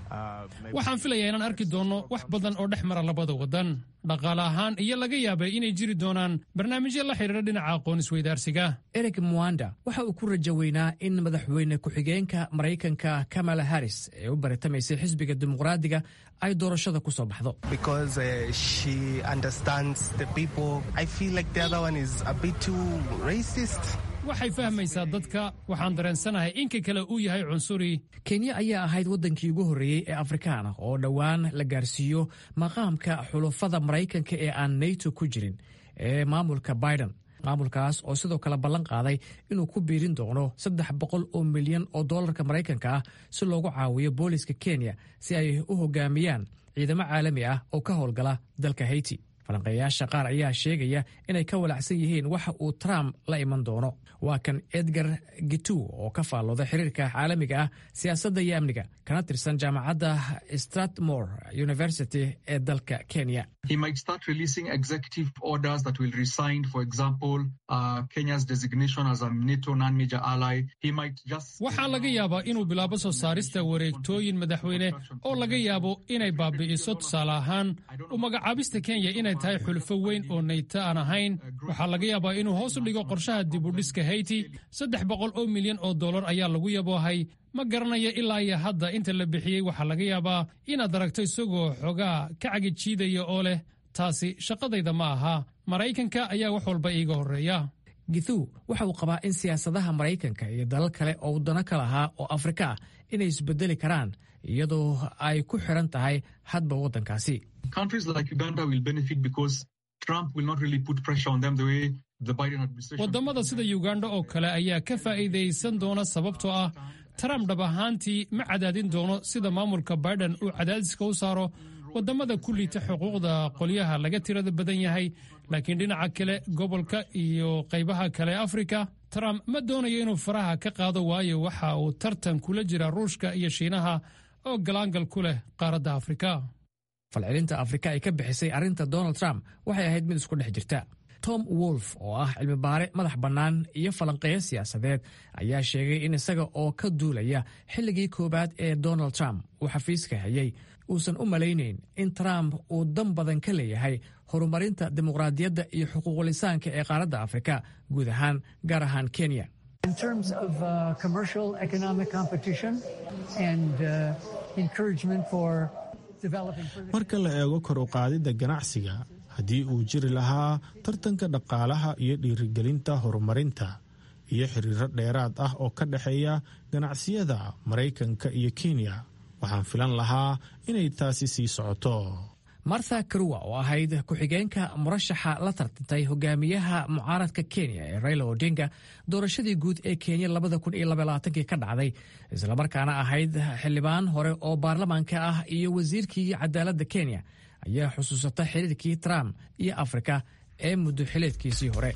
waxaan filayaa inaan arki doono wax badan oo dhex mara labada wadan dhaqaale ahaan iyo laga yaabay inay jiri doonaan barnaamijyo la xiriira dhinaca aqoon isweydaarsiga. Eric Mwanda waxa uu ku rajo weynaa in madaxweyne ku-xigeenka Maraykanka Kamala Harris ee u baratamaysay xisbiga dimuqraadiga ay doorashada ku soo baxdo. Because she understands the people. I feel like the other one is a bit too racist. waxay fahmaysaa dadka waxaan dareensanahay inka kale uu yahay cunsuri. Kenya ayaa ahayd wadankii ugu horreeyey ee Afrikaan ah oo dhowaan la gaarsiiyo maqaamka xulafada Maraykanka ee aan NATO ku jirin ee maamulka Biden. maamulkaas oo sidoo kale ballan qaaday inuu ku biirin doono $300 milyan oo dollarka Maraykanka ah si loogu caawiyo booliska Kenya si ay u hogaamiyaan ciidamo caalami ah oo ka howlgala dalka Haiti. falanqeeyaasha qaar ayaa sheegaya inay ka walacsan yihiin waxa uu Trump la iman doono. waa kan Edgar Gitu oo ka faallooda xiriirka caalamiga ah siyaasadda iyo amniga kana tirsan jaamacadda Strathmore University ee dalka Kenya. He might start releasing executive orders that will resign, for example, Kenya's designation as a NATO non-major ally. He might just waxaa laga yaabaa inuu bilaabo soo saarista wareegtooyin madaxweyne oo laga yaabo inay baabi'iso tusaale ahaan u magacaabista Kenya inay tahay xulufo weyn oo NATO aan ahayn. waxaa laga yaabaa inuu hoos u dhigo qorshaha dib u dhiska Haiti. $300 milyan oo dollar ayaa lagu yaboohay. ma garanayo ilaa iyo hadda inta la bixiyey. waxaa laga yaabaa inaad aragto isagoo xogaa ka cagijiidaya oo leh taasi shaqadayda ma aha, Maraykanka ayaa wax walba iiga horreeya. Githu waxa uu qabaa in siyaasadaha Maraykanka iyo dalal kale oo wadano kale ahaa oo Afrika ah inay isbedeli karaan iyadoo ay ku xiran tahay hadba waddankaasi. Countries like Uganda will benefit because Trump will not really put pressure on them the way the Biden administration. Wadamada sida Uganda oo kale ayaa ka faa'iideysan doona sababtoo ah Trump dhab ahaantii ma cadaadin doono sida maamulka Biden uu cadaadiska u saaro wadamada ku liita xuquuqda qolyaha laga tirada badan yahay. laakiin dhinaca kale gobolka iyo qaybaha kale Afrika Trump ma doonayo inuu faraha ka qaado waayo waxa uu tartan kula jira Ruushka iyo Shiinaha oo galaangal ku leh qaaradda Afrika. falcelinta Afrika ay ka bixisay arrinta Donald Trump waxay ahayd mid isku dhex jirta. Tom Wolf oo ah cilmi baare madax bannaan iyo falanqeeyo siyaasadeed ayaa sheegay in isaga oo ka duulaya xilligii koobaad ee Donald Trump uu xafiiska hayay uusan u malaynayn in Trump uu dan badan ka leeyahay horumarinta dimuqraadiyadda iyo xuquuqul insaanka ee qaaradda Afrika guud ahaan gaar ahaan Kenya. In terms of commercial economic competition and encouragement for developing marka la eego kor u qaadidda ganacsiga haddii uu jiri lahaa tartanka dhaqaalaha iyo dhiirigelinta horumarinta iyo xiriiro dheeraad ah oo ka dhexeeya ganacsiyada Maraykanka iyo Kenya. Waxaan filan lahaa inay taasi sii socoto. Martha Karua oo ahayd ku-xigeenka murashaxa la tartantay hogaamiyaha mucaaradka Kenya ee Raila Odinga doorashadii guud ee Kenya 2022 ka dhacday, islamarkaana ahayd xildhibaan hore oo baarlamaanka ah iyo wasiirkii cadaaladda Kenya, ayaa xusuusata xiriirkii Trump iyo Afrika ee muddo xileedkiisii hore.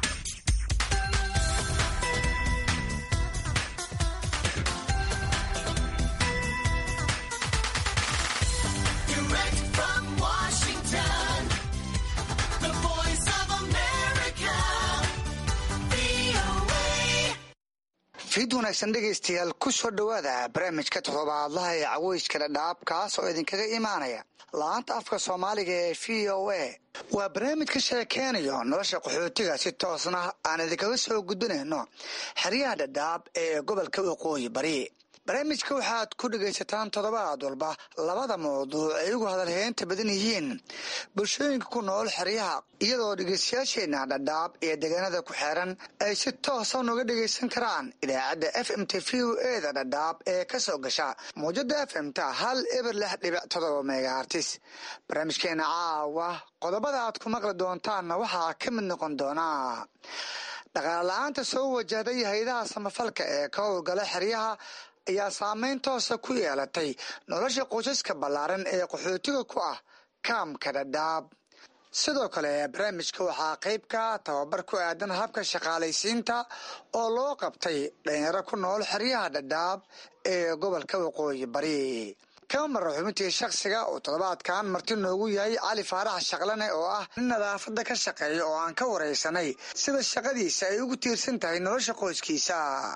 fiid wanaagsan dhegaystayaal ku soo dhowaada barnaamijka toddobaadlaha ee caweyska dhadhaab kaas oo idinkaga imaanaya laanta afka soomaaliga ee VOA. waa barnaamij ka sheekeynayo nolosha qaxootiga si toosna aan idinkaga soo gudbinayno xeryaha dhadhaab ee gobolka waqooyi bari. barnaamijka waxaad ku dhegaysataan toddobaad walba labada mawduuc ay ugu hadalheynta badan yihiin bulshooyinka ku nool xeryaha, iyadoo dhegaystayaasheenna dhadhaab iyo deegaanada ku xeeran ay si toosa uga dhegaysan karaan idaacadda FMT VOA-da dhadhaab ee ka soo gasha mawjada FMta 106.7 megahertz. barnaamijkeena caawa qodobada aad ku maqli doontaanna waxaa ka mid noqon doonaa dhaqaale la-aanta soo wajahday hay'adaha samafalka ee ka howlgala xeryaha ayaa saameyn toosa ku yeelatay nolosha qoysaska ballaaran ee qaxootiga ku ah kaamka dhadhaab. sidoo kale barnaamijka waxaa qayb ka tababar ku aadan habka shaqaalaysiinta oo loo qabtay dhalinyaro ku nool xeryaha dhadhaab ee gobolka waqooyi bari. kama mara xubintii shakhsiga oo toddobaadkan marti noogu yahay Cali Faarax Shaqlane oo ah nin nadaafadda ka shaqeeya oo aan ka wareysanay sida shaqadiisa ay ugu tiirsan tahay nolosha qoyskiisa.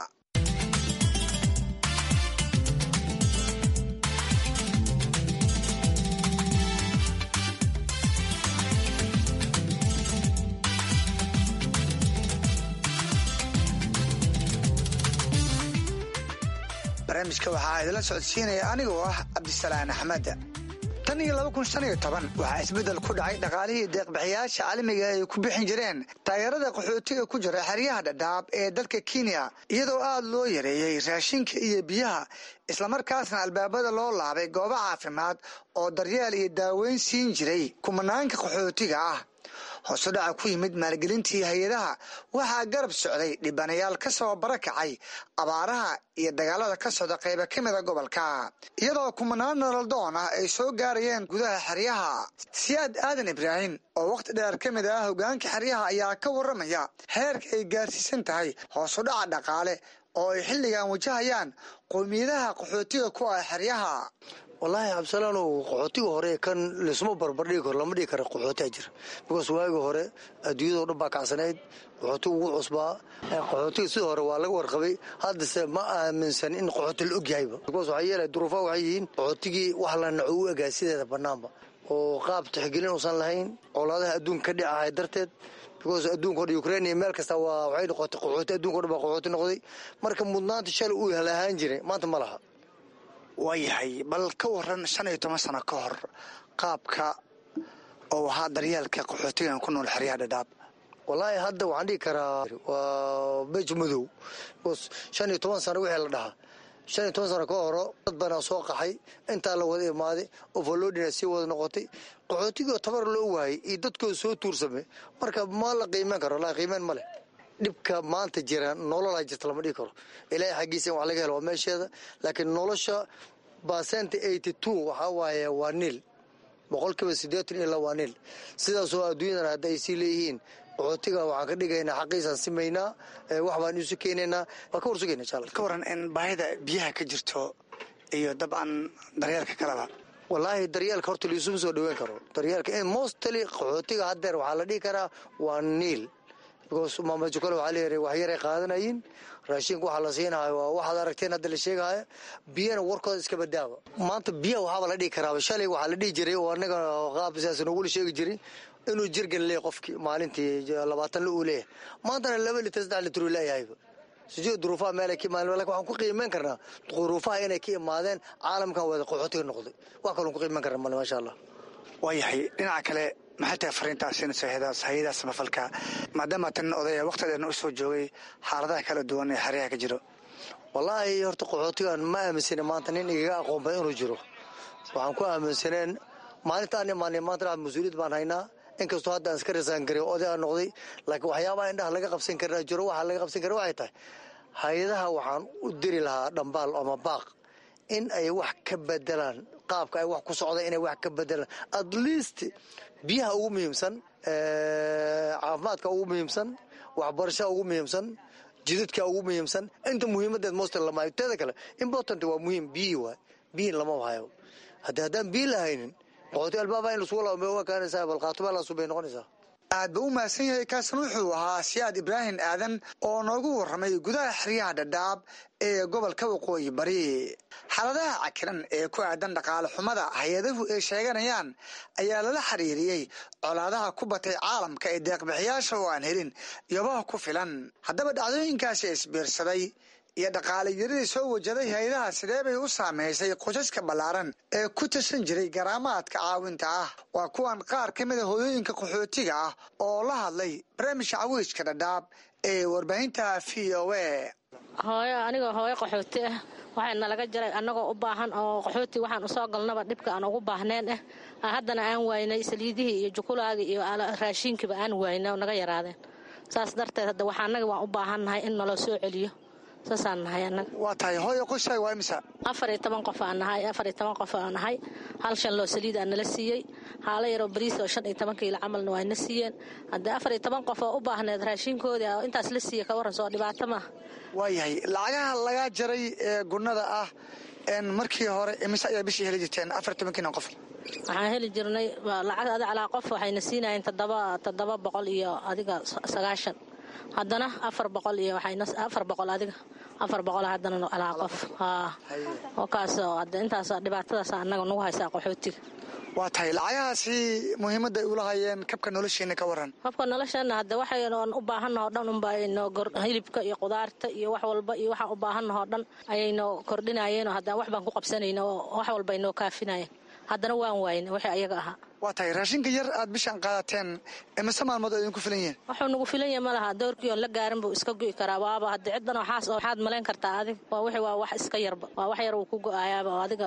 barnaamijka waxaa idinla socodsiinaya anigoo ah Cabdisalaan Axmed. tan iyo 2015 waxaa isbedel ku dhacay dhaqaalihii deeqbixiyaasha caalamiga ay ku bixin jireen taageerada qaxootiga ku jira xeryaha dhadhaab ee dalka Kenya, iyadoo aad loo yareeyay raashinka iyo biyaha, islamarkaasna albaabada loo laabay goobo caafimaad oo daryeel iyo daaweyn siin jiray kumanaanka qaxootiga ah. hoos u dhaca ku yimid maalgelintii hay-adaha waxaa garab socday dhibanayaal ka soo barakacay abaaraha iyo dagaalada ka socda qayba ka mida gobolka, iyadoo kumanaan nolol doon ah ay soo gaarayeen gudaha xeryaha. Siyaad Aadan Ibraahim oo waqti dheer ka mid ah hogaanka xeryaha ayaa ka waramaya heerka ay gaarsiisan tahay hoos u dhaca dhaqaale oo ay xilligan wajahayaan qowmiyadaha qaxootiga ku ah xeryaha. wallaahi cabdisalaanow, qaxootiga hore kan laisuma barbardhigi karo, lama dhigi kara qaxootiga jira because waagi hore adduunyadao dhan baa kacsanayd, qaxootiga ugu cusbaa. qaxootiga sidii hore waa laga warqabay, haddase ma aaminsan in qaxooti la ogyahayba because waxaa yeelay duruufaha waxay yihiin qaxootigii wax la naco u egaa sideeda bannaanba oo qaab tixgelin uusan lahayn colaadaha adduunka ka dhicahay darteed because adduunka o dhan Ukraine iyo meel kasta waxay noqotay qaxooti, adduunka o dhan baa qaxooti noqday. marka mudnaanta shalay uu lahaan jiray maanta ma laha. waayahay, bal ka waran 15 sano ka hor qaabka oo ahaa daryeelka qaxootigan ku nool xeryaha dhadhaab. wallaahi hadda waxaan dhihi karaa waa beej madow. 15 sano wixii la dhahaa 15 sano ka horo dad badan soo qaxay, intaa la wada imaaday, overloading sii wada noqotay, qaxootigii tabar loo waayay iyo dadkooda soo tuursamay. marka ma la qiimeyn karo, la qiimeyn ma leh. dhibka maanta jira nolol ay jirta lama dhigi karo. ilaahay xaggiisa in wax laga helo waa meesheeda, laakiin nolosha percent 82 waxaa waaye waa niil, 80% ilaa waa niil. sidaasoo adduunyadan hadda ay sii leeyihiin qaxootiga waxaan ka dhigaynaa xaqiisaan simaynaa, wax baan isu keenaynaa, waa ka warsugayna insha Allah. ka waran in baahida biyaha ka jirto iyo dabcan daryeelka kaleba. wallaahi daryeelka horta liisuma soo dhaweyn karo. daryeelka in mostly qaxootiga haddeer waxaa la dhihi karaa waa niil because maamajukale waxaa leeyahay wax yaray qaadanayin, raashinka waxaa la siinahayo waa waxaad aragteen hadda la sheegahaya, biyana warkooda iska badaawa. maanta biyaha waxaaba la dhihi karaaba shalay waxaa la dhihi jiray oo anaga qaab siyaasa nogula sheegi jiray inuu jirgan leeyahay qofkii maalintii 20 uu leeyahay, maantana 2 litir 3 litir uu leeyahayba. sijoo duruufaha meelay ka imaadeen, laakiin waxaan ku qiimeyn karnaa duruufaha inay ka imaadeen caalamkan wada qaxootiga noqday. wax kale ku qiimeyn karnaa masha Allah. waayahay, dhinaca kale maxay tahay fariintaas siinayso hay-adaha samafalka maadaama tan odaya waqtigeedna u soo joogay xaaladaha kala duwan ee xeryaha ka jiro? wallaahi horta qaxootigan ma aaminsana maanta nin igaga aqoon badan inuu jiro. waxaan ku aaminsaneen maalintaan imaanay maanta mas-uuliyad baan haynaa, inkastoo hadda aan iska risaan garay oday aan noqday, laakiin waxyaabaha indhaha laga qabsan karaa jiro. waxaa laga qabsan kara waxay tahay hay-adaha waxaan u diri lahaa dhambaal ama baaq in ay wax ka bedelaan qaabka ay wax ku socda, inay wax ka bedelaan at least biyaha ugu muhiimsan, caafimaadka ugu muhiimsan, waxbarashada ugu muhiimsan, jidadka ugu muhiimsan, inta muhiimadeed most lama teeda kale important waa muhiim. biyii waay, biyin lama hayo. haddaan biyi lahaynin qaxooti albaaba in lasugu laaba kaanaysaa balqaatobaalaasu bay noqonaysaa. aad ba u mahadsan yahay. kaasna wuxuu ahaa Siyaad Ibraahim Aadan oo noogu warramay gudaha xeryaha Dhadhaab ee gobolka Waqooyi Bari. xaaladaha cakiran ee ku aadan dhaqaale xumada hay-adahu ay sheeganayaan ayaa lala xiriiriyey colaadaha ku batay caalamka ee deeqbixiyaasha oo aan helin yobaha ku filan. haddaba dhacdooyinkaasi isbiirsaday iyo dhaqaale yaridii soo wajaday hay-adaha sidee bay u saameysay qoysaska ballaaran ee ku tirsan jiray garaamaadka caawinta ah? waa kuwan qaar ka mida hooyooyinka qaxootiga ah oo la hadlay barnaamijka Caweyska Dhadhaab ee warbaahinta VOA. anigoo hooyo qaxooti ah waxaa nalaga jiray annagoo u baahan oo qaxooti waxaan usoo galnaba dhibka aan ugu baahneen haddana aan waynay saliidihii iyo jukulaagii iyo raashinkiiba aan waynay oo naga yaraadeen. saas darteed hadda waxaanaga waan u baahannahay in naloo soo celiyo. saasaan nahay annaga. waa tahay hooyo qoyskaaga waa imisa? 14 qof aan nahay. hal shan loo saliid aan nala siiyey, haala yaroo bariis oo 15 kiilo camalna waa na siiyeen. hadda 14 qof oo u baahneed raashinkoodii oo intaas la siiyey ka waran soo dhibaato maaha. waayahay lacagaha laga jaray ee gunnada ah markii hore imise ayaa bishii heli jirteen 14 qof? waxaan heli jirnay lacag adiga calaa qof waxayna siinayeen 700 iyo adiga 90. haddana 400 iyo waxayna 400 adiga 400 haddana calaa qof. oo kaas hadda intaas dhibaatadaas annaga nagu haysaa qaxootiga. waa tahay lacagahaasi muhiimadda ay u lahayeen kabka nolosheena ka waran? kabka nolosheena hadda waxaynu u baahannahay oo dhan unbaayno hilibka iyo qudaarta iyo wax walba iyo waxaan u baahannahay oo dhan ayayno kordhinayeen oo haddana wax baan ku qabsanayna oo wax walba inoo kaafinayeen. haddana waan waayna wixii ayaga ahaa. waa tahay raashinka yar aad bishaan qaadateen imise maalmood oo idinku filan yihiin? wuxuu nagu filan yahay ma laha doorkii oon la gaarin buu iska go'i karaa. waaba hadda ciddan waxaad malayn kartaa adig waa wixii waa wax iska yarba waa wax yar uu ku go'ayaaba oo adiga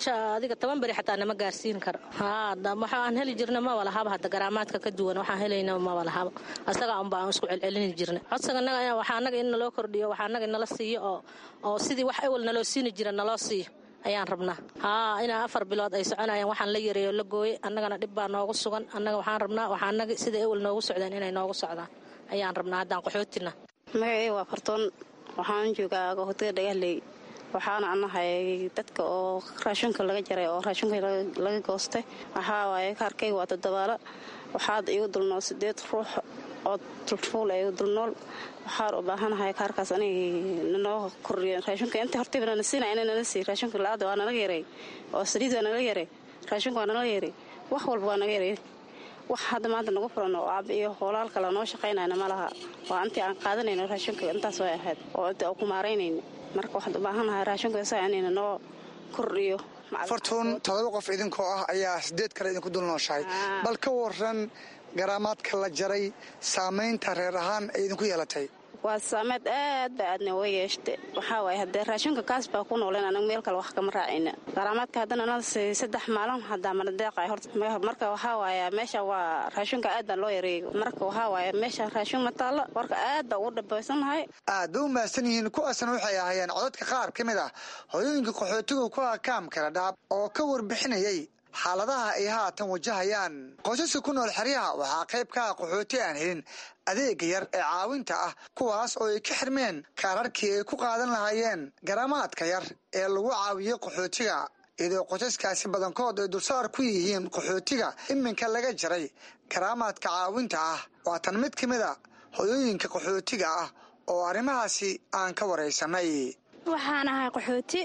10 bari xataa nama gaarsiin kara. waxaan heli jirna ma walahaba hadda garaamaadka ka duwan waxaan helayna ma walahaba asaga un baan isku celcelin jirnay. codsiganaga waxaa anaga in naloo kordhiyo waxaa anaga nala siiyo oo sidii wax awal naloo siini jira naloo siiyo ayaan rabnaa. inaa 4 bilood ay soconayaan waxaan la yareeyo la gooyey annagana dhib baa noogu sugan. annaga waxaan rabnaa waxaa anaga sida awal noogu socdeen inay noogu socdaan ayaan rabnaa haddaan qaxootina. magacay waa Fartoon, waxaan joogaa qaxootiga Dhagaxley. waxaana anahay dadka oo raashinka laga jaray oo raashinka laga goostay. waxaa waaye kaarkayga waa 7. waxaad igu dulnool 8 ruux oo tulfuul ay dulnool. waxaan u baahanahay kaarkaas aniga noo kordhiyo raashinka inta hortayna nasiina inaan nasi raashinka laada waa naga yaray oo saliid waa naga yaray raashinka waa naga yaray wax walba waa naga yaray. wax hadda maanta nagu furan oo aab iyo hoolaal kale noo shaqaynayna ma laha. waa intii aan qaadanayno raashinka intaas way ahayd oo inta ku maaraynayna. marka waxaan u baahanahay raashinka inaan noo kordhiyo. Fartuun 7 qof idinkoo ah ayaa 8 kale idinku dulnooshahay. bal ka waran garaamaadka la jaray saamaynta reer ahaan ay idinku yeelatay? waa saameed aadna way yeeshtay. waxaa waaye haddee raashinka kaas baa ku nooleen anaga meel kale wax kama raacayna. garaamaadka haddana nala 3 maalin haddaa mana deeqay horta. marka waxaa waaye meesha waa raashinka aad baa loo yareeyo. marka waxaa waaye meesha raashin ma taalla warka aad baa ugu dhabaysanahay. aad u mahadsan yihiin. kuwaasna waxay ahaayeen codadka qaar ka mid ah hooyooyinka qaxootiga ku kaamka Dhadhaab oo ka warbixinayay xaaladaha ay haatan wajahayaan. qoysaska ku nool xeryaha waxaa qayb ka ah qaxooti aan helin adeega yar ee caawinta ah, kuwaas oo ay ka xirmeen kaararkii ay ku qaadan lahaayeen garaamaadka yar ee lagu caawiyo qaxootiga, iyadoo qoysaskaasi badankood ay dulsaar ku yihiin qaxootiga iminka laga jaray garaamaadka caawinta ah. waa tan mid ka mid a hooyooyinka qaxootiga ah oo arrimahaasi aan ka waraysanay. waxaan ahay qaxooti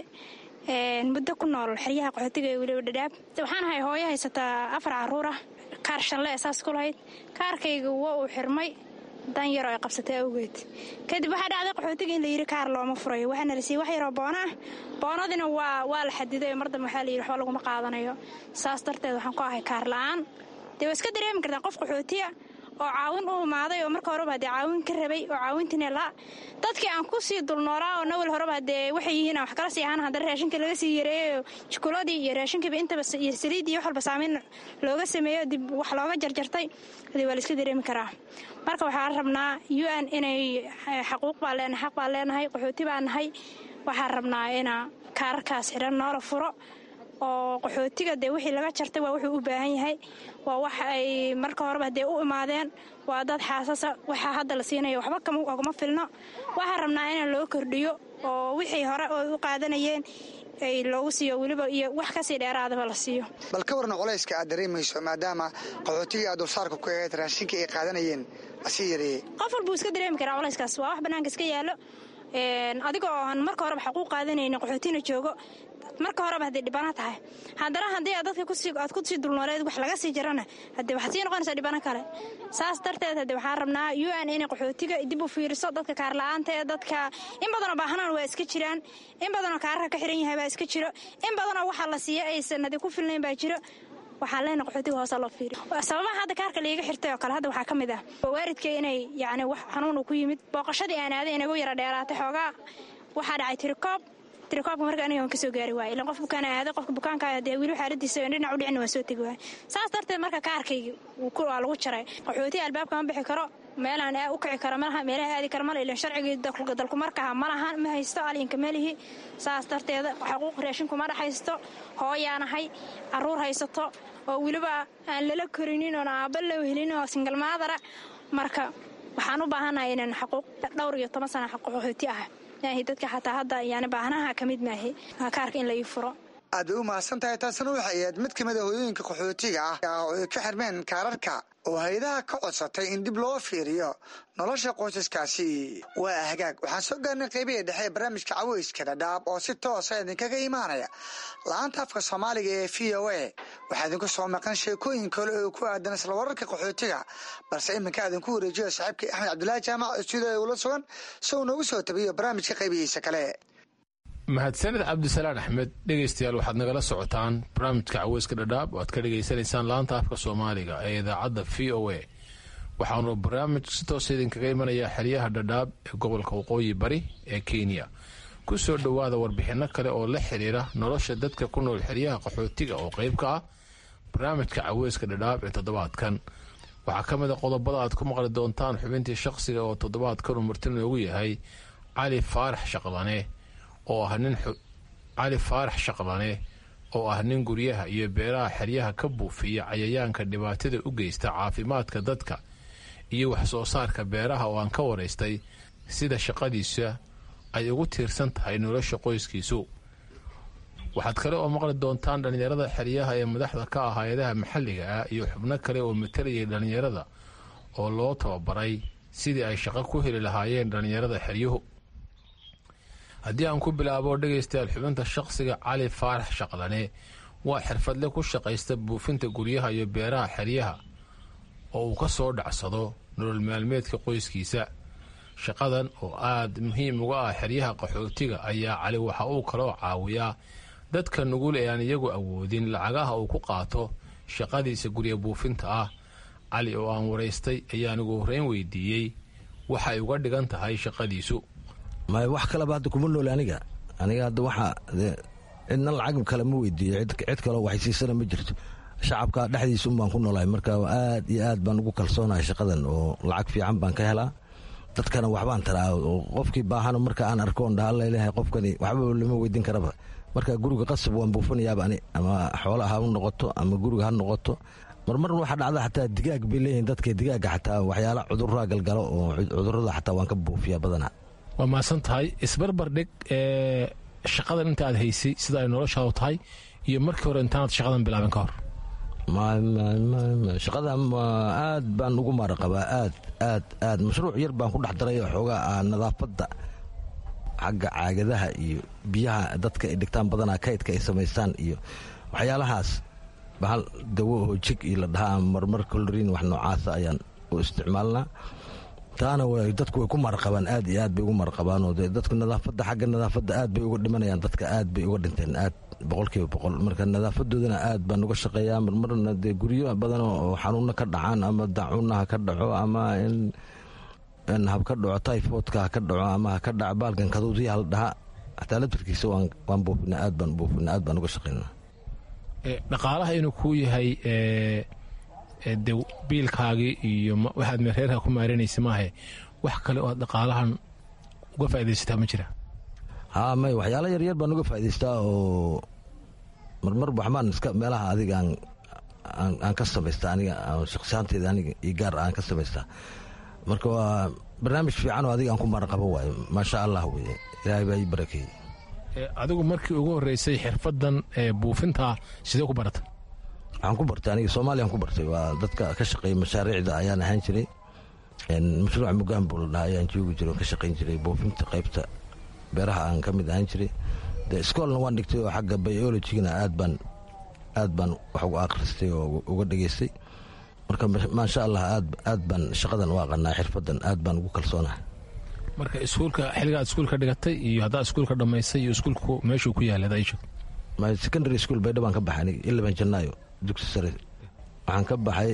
muddo ku nool xeryaha qaxootiga ee weliba Dhadhaab. waxaan ahay hooyo haysataa 4 caruur ah. kaar shanle asaas ku lahayd. kaarkayga waa uu xirmay dan yar oo ay qabsatay awgeed. kadib waxaa dhacday qaxootiga in la yiri kaar looma furayo. waxaana la siiyey wax yar oo boona ah. boonadina waa la xadiday mar dambe waxaa la yiri waxba laguma qaadanayo. saas darteed waxaan ku ahay kaar la'aan dee waa iska dareemi kartaa qof qaxootiya oo caawin u imaaday oo marka horeba hadee caawin ka rabay oo caawintiina la dadkii aan ku sii dulnoolaa oo nawal horeba hadee waxay yihiin aan wax kala sii ahaan haddana raashinka laga sii yareeyo jukuladii iyo raashinkiiba intaba iyo saliid iyo wax walba saamayn looga sameeyo dib wax looga jarjartay hadee waa la iska dareemi karaa marka waxaan rabnaa UN inay xaquuq baa leenahay xaq baa leenahay qaxooti baa nahay waxaan rabnaa ina kaararkaas xiran noola furo oo qaxootiga dee wixii laga jartay waa wuxuu u baahan yahay waa wax ay marka horeba hadee u imaadeen waa dad xaasasa waxaa hadda la siinayo waxba kaguma filno waxaan rabnaa in loo kordhiyo oo wixii hore oo u qaadanayeen ay loogu siiyo weliba iyo wax kasii dheeraadaba la siiyo bal ka warna culayska aad dareemayso maadaama qaxootiga aad dulsaarka ku ahayd raashinka ay qaadanayeen asii yareeyey qof walbuu iska dareemi karaa culayskaas waa wax bannaanka iska yaallo adigoo aan marka horeba xaquuq qaadanaynin qaxootina joogo marka horeba hadday dhibana tahay haddana haddii aad dadka aad ku sii dulnooleed wax laga sii jarana haddee waxaad sii noqonaysaa dhibano kale saas darteed haddee waxaan rabnaa UN inay qaxootiga dib u fiiriso dadka kaarla-aanta ee dadka in badanoo baahanaan waa iska jiraan in badanoo kaararka ka xiran yahay baa iska jiro in badanoo waxa la siiya aysan hadee ku filnayn baa jiro waxaan leenahay qaxootiga hoosa loo fiiriyo sababaha hadda kaarka liiga xirtay oo kale hadda waxaa ka mid ah waaridka inay yacni wax xanuun uu ku yimid booqashadii aan aaday inagu yara dheeraatay xoogaa waxaa dhacay tirikoobka marka aniga waan ka soo gaari waayey ilan qof bukaan aaday qofka bukaanka dee weli xaaladiisa dhinac u dhicin waan soo tegi waayey saas darteed marka kaarkayga waa lagu jaray qaxootiga albaabka ma bixi karo meelaan u kici karo malaha meelaha aadi karo mala ilan sharcigii dalku markaha malahan ma haysto alinka meelihi saas darteeda xaquuq raashinku ma dhaxaysto hooyaanahay caruur haysato oo weliba aan lala korinin oon aabba loo helin oo singal maadara marka waxaan u baahanahay inaan xaquuq dhowr iyo 10 sano xaquuq qaxooti ah dadka xataa hadda yani baahnaha ka mid maahi kaarka in la ii furo aad u mahadsan tahay taasina waxay ahayd mid ka mid a hooyooyinka qaxootiga ah oo ay ka xirmeen kaararka oo hay-adaha ka codsatay in dib loo fiiriyo nolosha qoysaskaasi waa hagaag waxaan soo gaarnay qaybihii dhexe ee barnaamijka caweyska dhadhaab oo si toosa idinkaga imaanaya la-aanta afka soomaaliga ee VOA waxaa idinku soo maqan sheekooyin kale oo ku aadan isla wararka qaxootiga balse iminka idinku wareejiyo saaxiibkii axmed cabdulaahi jaamac stuudiyo ula sugan si uu noogu soo tabiyo barnaamijka qaybihiisa kale mahadsanid cabdisalaan axmed dhegaystayaal waxaad nagala socotaan barnaamijka caweyska dhadhaab oo aad ka dhegaysanaysaan laanta afka soomaaliga ee idaacadda VOA waxaanu barnaamij si toosa idinkaga imanayaa xeryaha dhadhaab ee gobolka waqooyi bari ee Kenya ku soo dhowaada warbixino kale oo la xiriira nolosha dadka ku nool xeryaha qaxootiga oo qayb ka ah barnaamijka caweyska dhadhaab ee toddobaadkan waxaa ka mid a qodobada aad ku maqli doontaan xubintii shaqsiga oo toddobaadkan uu marti noogu yahay cali faarax shaqlane oo ah nin guryaha iyo beeraha xeryaha ka buufiya cayayaanka dhibaatada u geysta caafimaadka dadka iyo wax soo saarka beeraha oo aan ka waraystay sida shaqadiisa ay ugu tiirsan tahay nolosha qoyskiisu waxaad kale oo maqli doontaan dhallinyarada xeryaha ee madaxda ka ah hay-adaha maxalliga ah iyo xubno kale oo matalayay dhallinyarada oo loo tababaray sidii ay shaqo ku heli lahaayeen dhallinyarada xeryuhu haddii aan ku bilaabo dhegaystayaal xubinta shaqsiga cali faarax shaqlane waa xirfadle ku shaqaysta buufinta guryaha iyo beeraha xeryaha oo uu ka soo dhacsado nolol maalmeedka qoyskiisa shaqadan oo aad muhiim uga ah xeryaha qaxootiga ayaa cali waxa uu kaloo caawiyaa dadka nugul ee aan iyagu awoodin lacagaha uu ku qaato shaqadiisa gurya buufinta ah cali oo aan waraystay ayaan ugu horreyn weydiiyey waxay uga dhigan tahay shaqadiisu wax kaleba hadda kuma nool aniga hadda waxa cidna lacag kale ma weydiiyo cid kaloo waxaysiisana ma jirto shacabka dhexdiisa un baan ku noolahay marka aad iyo aad baan ugu kalsoonahay shaqadan oo lacag fiican baan ka helaa dadkana waxbaan taraa oo qofkii baahano marka aan arkoon dhaha laleeyahay qofkani waxba lama weydiin karaba marka guriga qasab waan buufinayaaba ani ama xoola ha noqoto ama guriga ha noqoto marmarna waxaa dhacda xataa digaag bay leeyihiin dadka digaaga xataa waxyaala cudurraa galgalo oo cudurada xataa waan ka buufiyaa badanaa waa mahadsan tahay isbarbar dhig ee shaqadan inta aad haysay sida ay noloshaadu tahay iyo markii hore intaanad shaqadan bilaabin ka hor shaqadan aad baan ugu maaraqabaa aad mashruuc yar baan ku dhex daray xoogaa nadaafadda xagga caagadaha iyo biyaha dadka ay dhigtaan badanaa kaydka ay samaystaan iyo waxyaalahaas bahal dawo oo jig iyo la dhahaa marmar koloriin wax noocaasa ayaan u isticmaalnaa taana dadku way ku marqabaan, aad iyo aad bay ugu marqabaan oo dadka nadaafadda xagga nadaafadda aad bay uga dhimanayaan, dadka aad bay uga dhinteen, aad 100%. marka nadaafadoodana aad baan uga shaqeeyaa. marmarna dee guryo badan oo xanuuna ka dhacaan ama dacuuna ha ka dhaco ama in hab ka dhaco typhoidka ha ka dhaco ama ha ka dhaco baalkan kaduudiyaha la dhaha, xataa laftirkiisa waan buufinaa, aad baan buufinaa, aad baan uga shaqeynaa. dhaqaalaha inuu kuu yahay de biilkaagii iyo waxaad reerka ku maarinaysa maahe, wax kale oo aad dhaqaalahan uga faaidaysataa ma jira? haa, may waxyaala yaryar baan uga faa'idaystaa oo marmar waxbaan iska meelaha adiga aan ka samaystaa, aniga shakhsiyaanteyda aniga iyo gaar aan ka samaystaa. marka waa barnaamij fiican oo adiga aan ku maraqabo waayo, maasha allah weye, ilaahay baa ii barakeeyey. adigu markii ugu horreysay xirfadan buufinta sidee ku baratay? waxaan ku bartay aniga Soomaaliya ku bartay, waa dadka ka shaqeeya mashaariicda ayaan ahaan jiray. mashruuc Mugambo la dhahay ayaan joogi jiray oo ka shaqeyn jiray buufinta qaybta beeraha aan ka mid ahaan jiray. de iskoolna waan dhigtay oo xagga biologigana aad baan wax uga akhristay oo uga dhageystay. marka maasha allah aad baan shaqadan u aqaanaa, xirfadan aad baan ugu kalsoonahay. marka iskuulka xilligaad iskuulka dhigatay iyo haddaad iskuulka dhammaysay iyo iskuulku meeshuu ku yaallay adaa ii sheeg? my secondary school baydha baan ka baxay aniga 11 Janaayo dugsi sare. waxaan ka baxay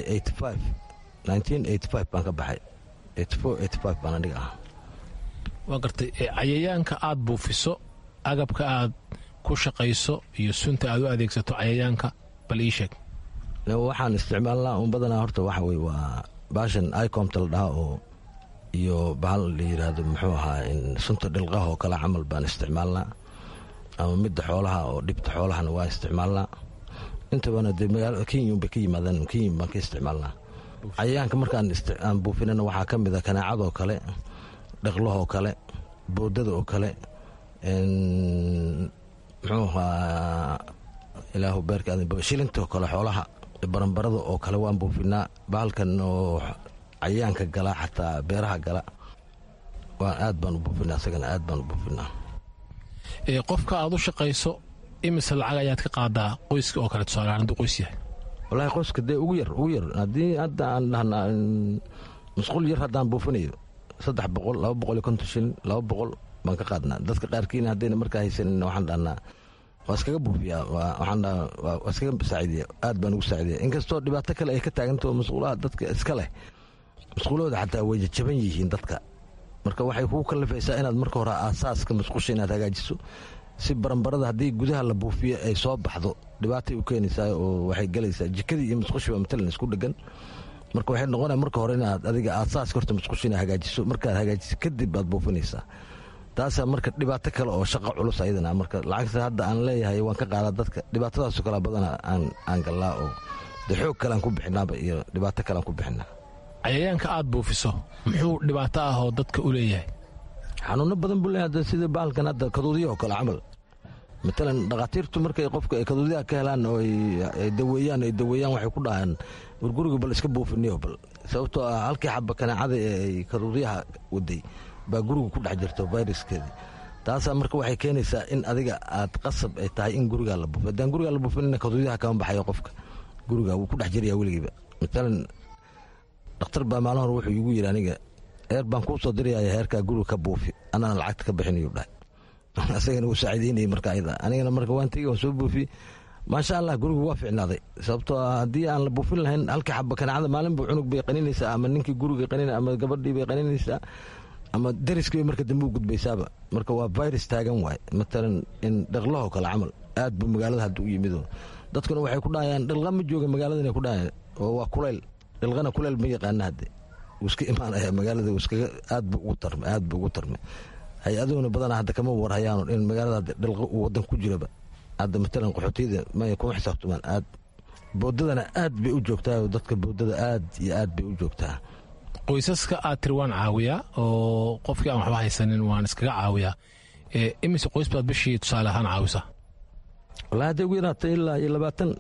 1985 baan ka baxay, 84 baan aniga ah. waa gartay. cayayaanka aad buufiso, agabka aad ku shaqayso iyo sunta aad u adeegsato cayayaanka, bal ii sheeg. waxaan isticmaalnaa un badanaa horta waxa weye waa baashan icomta la dhaha oo iyo bahal la yidhaahdo muxuu ahaa sunta dhilqaha oo kale camal baan isticmaalnaa, ama midda xoolaha oo dhibta xoolahana waa isticmaalnaa. intabana dee magaalada Kenya bay ka yimaadaan, Kenya baan ka isticmaalnaa. cayayaanka markaan buufinana waxaa ka mid a kanaacadoo kale, dhaqlahoo kale, boodada oo kale, muxuu ahaa ilaahu beerka shilinta oo kale, xoolaha baranbarada oo kale waan buufinaa. bahalkan oo cayayaanka gala xataa beeraha gala aad baan u buufinaa, isagana aad baan u buufinaa. qofka aad u shaqayso imise lacag ayaad ka qaadaa qoyska oo kale, tusaalehaan hadduu qoys yahay? wallaahi qoyska dee ugu yar haddii hadda aan dhahnaa masquul yar haddaan buufinayo 300, 250 shilin, 200 baan ka qaadnaa. dadka qaarkiina haddayna markaa haysanin waxaan dhahnaa waa iskaga buufiyaa, waa iskaga saaciidiya, aad baan ugu saaciidiya. inkastoo dhibaato kale ay ka taagantaho masquulaha dadka iska leh, masquulahooda xataa way jaban yihiin dadka. marka waxay kugu kallifaysaa inaad marka hore aasaaska masquusha inaad hagaajiso, si baranbarada haddii gudaha la buufiyo ay soo baxdo dhibaatay u keenaysaa oo waxay galaysaa jikadii iyo masquushiba matalan isku dhegan. marka waxay noqonaya marka hore inaad adiga aasaaska horta masquusha inaad hagaajiso, markaad hagaajiso kadib baad buufinaysaa. taasaa marka dhibaato kale oo shaqo culus ayadana. marka lacagta hadda aan leeyahay waan ka qaadaa dadka, dhibaatadaasoo kale badana aan gallaa oo de xoog kalean ku bixinaaba iyo dhibaato kalean ku bixinaa. cayayaanka aad buufiso muxuu dhibaato ah oo dadka u leeyahay? xanuuno badan buu leeyahay, sida baalkan hadda kaduudiyaha oo kale camal. matalan dhakhaatiirtu markay qofka ay kaduudiyaha ka helaan oo ay daweeyaan waxay ku dhahaan guriga bal iska buufiniyo bal, sababtoo ah halkii xaba kanaacada ay kaduudiyaha waday baa guriga ku dhex jirto viruskeedii. taasaa marka waxay keenaysaa in adiga aad qasab ay tahay in gurigaa la buufiyo. haddaan gurigaa la buufinina kaduudiyaha kama baxayo qofka, guriga wuu ku dhex jiraya weligiiba. matalan dhakhtar baa maalin hore wuxuu igu yidhi aniga heer baan kuu soo diraya, heerkaa guriga ka buufi, anana lacagta ka bixinayuu dhahay. asagana wuu saaciideynayay marka ayada, anigana marka waan tegey waan soo buufi, maasha allah gurigu waa ficnaaday. sababtoo ah haddii aan la buufin lahayn halkii xaba kanaacada maalinba cunug bay qaninaysaa, ama ninkii guriga qaninay, ama gabadhii bay qaninaysaa, ama dariskii bay marka dambe u gudbaysaaba. marka waa virus taagan waay. matalan in dhaqlahoo kale camal aad buu magaalada hadda u yimido, dadkuna waxay ku dhahayaan dhilqa ma jooga magaalada inay ku dhahayaan, oo waa kulayl. dhilqana kuleyl ma yaqaana hadde, wuu iska imaanaya magaalada, aad buu ugu tarmay. hay-aduhuna badanaa hadda kama warhayaan in magaalada hadda dhilqo uu wadan ku jiraba. hadda matalan qaxootiyada may kuma xisaabtamaan. aad boodadana aad bay u joogtaa, dadka boodada aad iyo aad bay u joogtaa. qoysaska aad tiri waan caawiyaa oo qofkii aan waxba haysanin waan iskaga caawiyaa, imise qoys baad bishii tusaale ahaan caawisaa? wallahi hadday ugu yaraato ilaa iyo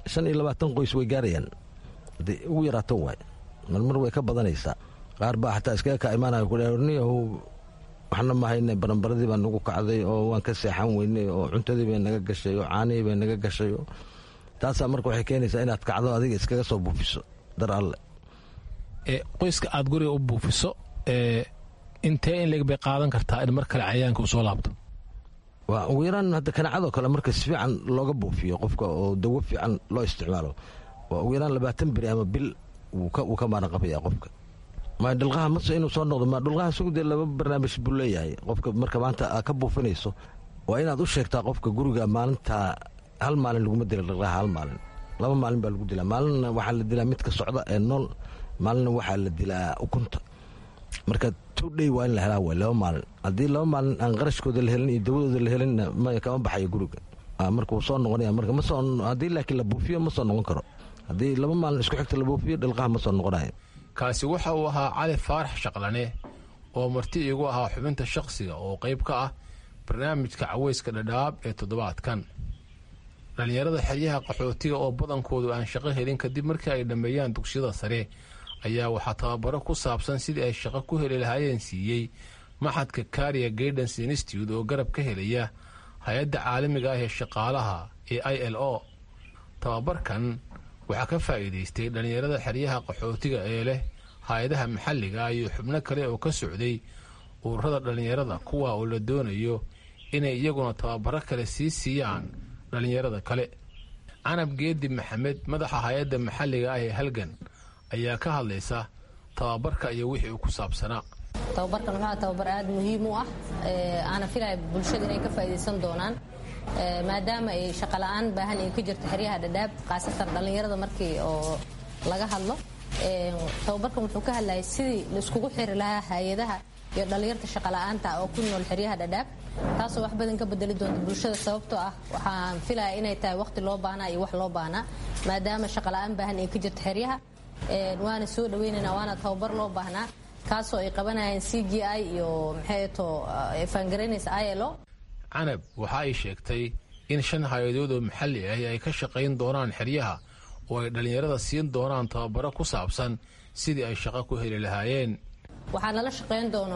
25 qoys way gaarayaan, hadday ugu yaraato waay. marmar way ka badanaysaa. qaar baa xataa iskaga kaa imaanaya kudhniyahow waxna ma hayne, baranbaradii baa nagu kacday oo waan ka seexan weynay oo cuntadii bay naga gashay oo caanihii bay naga gashay. taasaa marka waxay keenaysaa inaad kacdo adiga iskaga soo buufiso dar alle. qoyska aad guriga u buufiso intee in leeg bay qaadan kartaa in mar kale cayayaanka uu soo laabto? waa ugu yaraan hadda kaneecadoo kale marka si fiican looga buufiyo qofka oo dawo fiican loo isticmaalo waa ugu yaraan 20 beri ama bil wuu ka maaran qabaya qofka. ma dhulqaha mase inuu soo noqdo ma dhulqaha sugdee laba barnaamij buu leeyahay qofka marka maanta aad ka buufinayso waa inaad u sheegtaa qofka guriga maalinta hal maalin laguma dila dhulqaha hal maalin 2 maalin baa lagu dilaa maalina waxaa la dilaa midka socda ee nool maalina waxaa la dilaa ukunta marka 2 day waa in la helaa 2 maalin haddii 2 maalin aan qarashkooda la helin iyo dawadooda la helin kama baxayo guriga marka wuu soo noqonaya marka ma soo haddii laakiin la buufiyo ma soo noqon karo haddii 2 maalin isku xigta la buufiyo dhulqaha ma soo noqonayo. kaasi waxa uu ahaa Cali Faarax Shaqlane oo marti igu ahaa xubinta shakhsiga oo qayb ka ah barnaamijka Cawayska Dhadhaab ee toddobaadkan. dhalinyarada xeryaha qaxootiga oo badankoodu aan shaqo helin kadib markii ay dhameeyaan dugsiyada sare ayaa waxaa tababaro ku saabsan sidii ay shaqo ku heli lahaayeen siiyey maxadka Career Guidance Institute oo garab ka helaya hay-adda caalamiga ah ee shaqaalaha ee ILO. tababarkan waxaa ka faa'iidaystay dhalinyarada xeryaha qaxootiga ee leh hay-adaha maxalliga iyo xubno kale oo ka socday ururada dhalinyarada kuwa oo la doonayo inay iyaguna tababaro kale sii siiyaan dhalinyarada kale. Canab Geedi Maxamed madaxa hay-adda maxalliga ah ee Halgan ayaa ka hadlaysa tababarka iyo wixii uu ku saabsanaa. tababarkan waxaa tababar aad muhiim u ah ana filay bulshada inay ka faa'iideysan doonaan maadaama ay shaqo la'aan baahan ay ka jirto xeryaha Dhadhaab qaasatan dhalinyarada markii oo laga hadlo tababarkan wuxuu ka hadlayay sidii la iskugu xiri lahaa hay'adaha iyo dhalinyarta shaqo la'aanta oo ku nool xeryaha Dhadhaab taasoo wax badan ka bedeli doonta bulshada sababtoo ah waxaan filayaa inay tahay waqti loo baahnaa iyo wax loo baahnaa maadaama shaqo la'aan baahan ay ka jirto xeryaha waana soo dhaweynaynaa waana tababar loo baahnaa kaasoo ay qabanayaan CGI iyo maxay fangareynaysa ILO. Canab waxa ay sheegtay in 5 hay'adood oo maxalli ah ay ka shaqayn doonaan xeryaha oo ay dhalinyarada siin doonaan tababaro ku saabsan sidii ay shaqo ku heli lahaayeen. waxaa nala shaqayn doono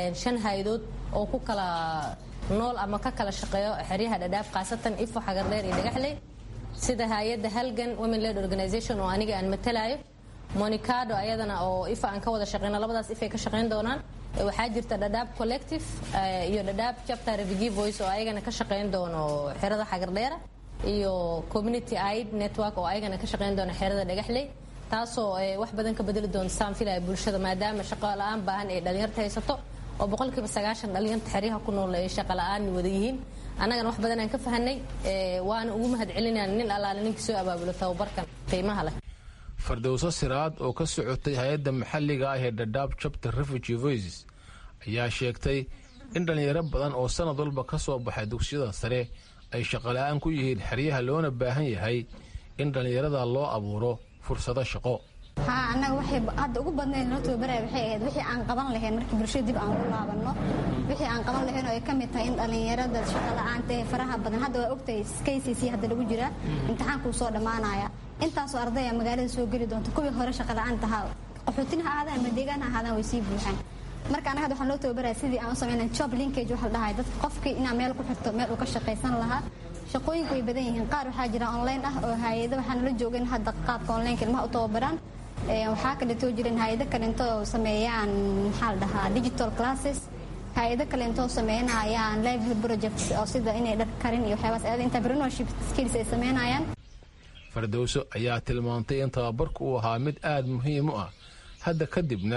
5 hay'adood oo ku kala nool ama ka kala shaqeeyo xeryaha Dhadhaab qaasatan Ifo Xagardheer iyo Dhagaxley sida hay'adda Halgan Women Led Organization oo aniga aan matalayo Monicado ayadana oo Ifo aan ka wada shaqeyno labadaas Ifo ka shaqeyn doonaan waxaa jirta Dhadhaab Collective iyo Dhadhaab Chapter Refugee Voice oo ayagana ka shaqeyn doono xerada Xagardheer iyo Community Aid Network oo ayagana ka shaqeyn doona xerada Dhagaxley taasoo wax badan ka bedeli doonta saanfilaya bulshada maadaama shaqo la'aan baahan ay dhalinyarta haysato oo 90% dhalinyarta xeryaha ku nool ay shaqo la'aan wada yihiin annagana wax badan aan ka fahanay waana ugu mahadcelinaynaa nin allaale ninkii soo abaabulo tababarkan qiimaha leh. Fardowso Siraad oo ka socotay hay-adda maxalliga ah ee Dhadhaab Chapter Refugee Voices ayaa sheegtay in dhalinyaro badan oo sanad walba ka soo baxay dugsiyada sare ay shaqo la'aan ku yihiin xeryaha loona baahan yahay in dhalinyarada loo abuuro fursado shaqo. annaga waxay hadda ugu badnayd noo tababaraya waxay ahayd wixii aan qaban lahayn markii bulshada dib aan ku laabanno wixii aan qaban lahayn oo ay ka mid tahay in dhalinyarada shaqo la'aanta ee faraha badan hadda waa ogtahay KCC hadda lagu jiraa imtixaankuu soo dhammaanaya intaasoo ardaya magaalada soo geli doonta kuwii hore shaqo la'aanta ahaa qaxootina ha ahaadaan ama deegaan ha ahaadaan way sii buuxaan marka annaga hadda waxaan loo tababaraya sidii aan u sameynay job linkage waxa la dhahay dadka qofkii inaa meel ku xirto meel uu ka shaqaysan lahaa shaqooyinku way badan yihiin qaar waxaa jira online ah oo hay'ado waxaan la joogin hadda qaabka online ilmaha u tababaraan waxaa kaleetoo jiran hay'ado kaleento oo sameeyaan maxaa la dhahaa digital classes hay'ado kaleento sameynayaan livelihood projects oo sida inay dhar karin iyo waxyaabaas aad entrepreneurship skills ay sameynayaan. Fardowso ayaa tilmaantay in tababarku uu ahaa mid aad muhiim u ah hadda kadibna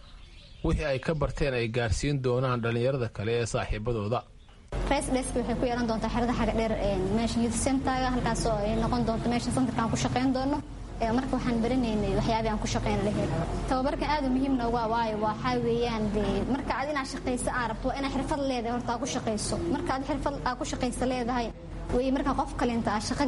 wixii ay ka barteen ay gaarsiin doonaan dhalinyarada kale ee saaxiibadooda. Race desk waxay ku yeelan doontaa xerada Xagardheer meesha youth center halkaas oo ay noqon doonto meesha centerka aan ku shaqeyn doono marka waxaan baranaynay waxyaabaha aan ku shaqeyn lahayn tababarka aad u muhiim ah waayo waxa weeyaan marka aad inaad shaqeyso aad rabto inaad xirfad leedahay horta aad ku shaqeyso marka aad xirfad aad ku shaqeyso leedahay way marka qof kale inta shaqo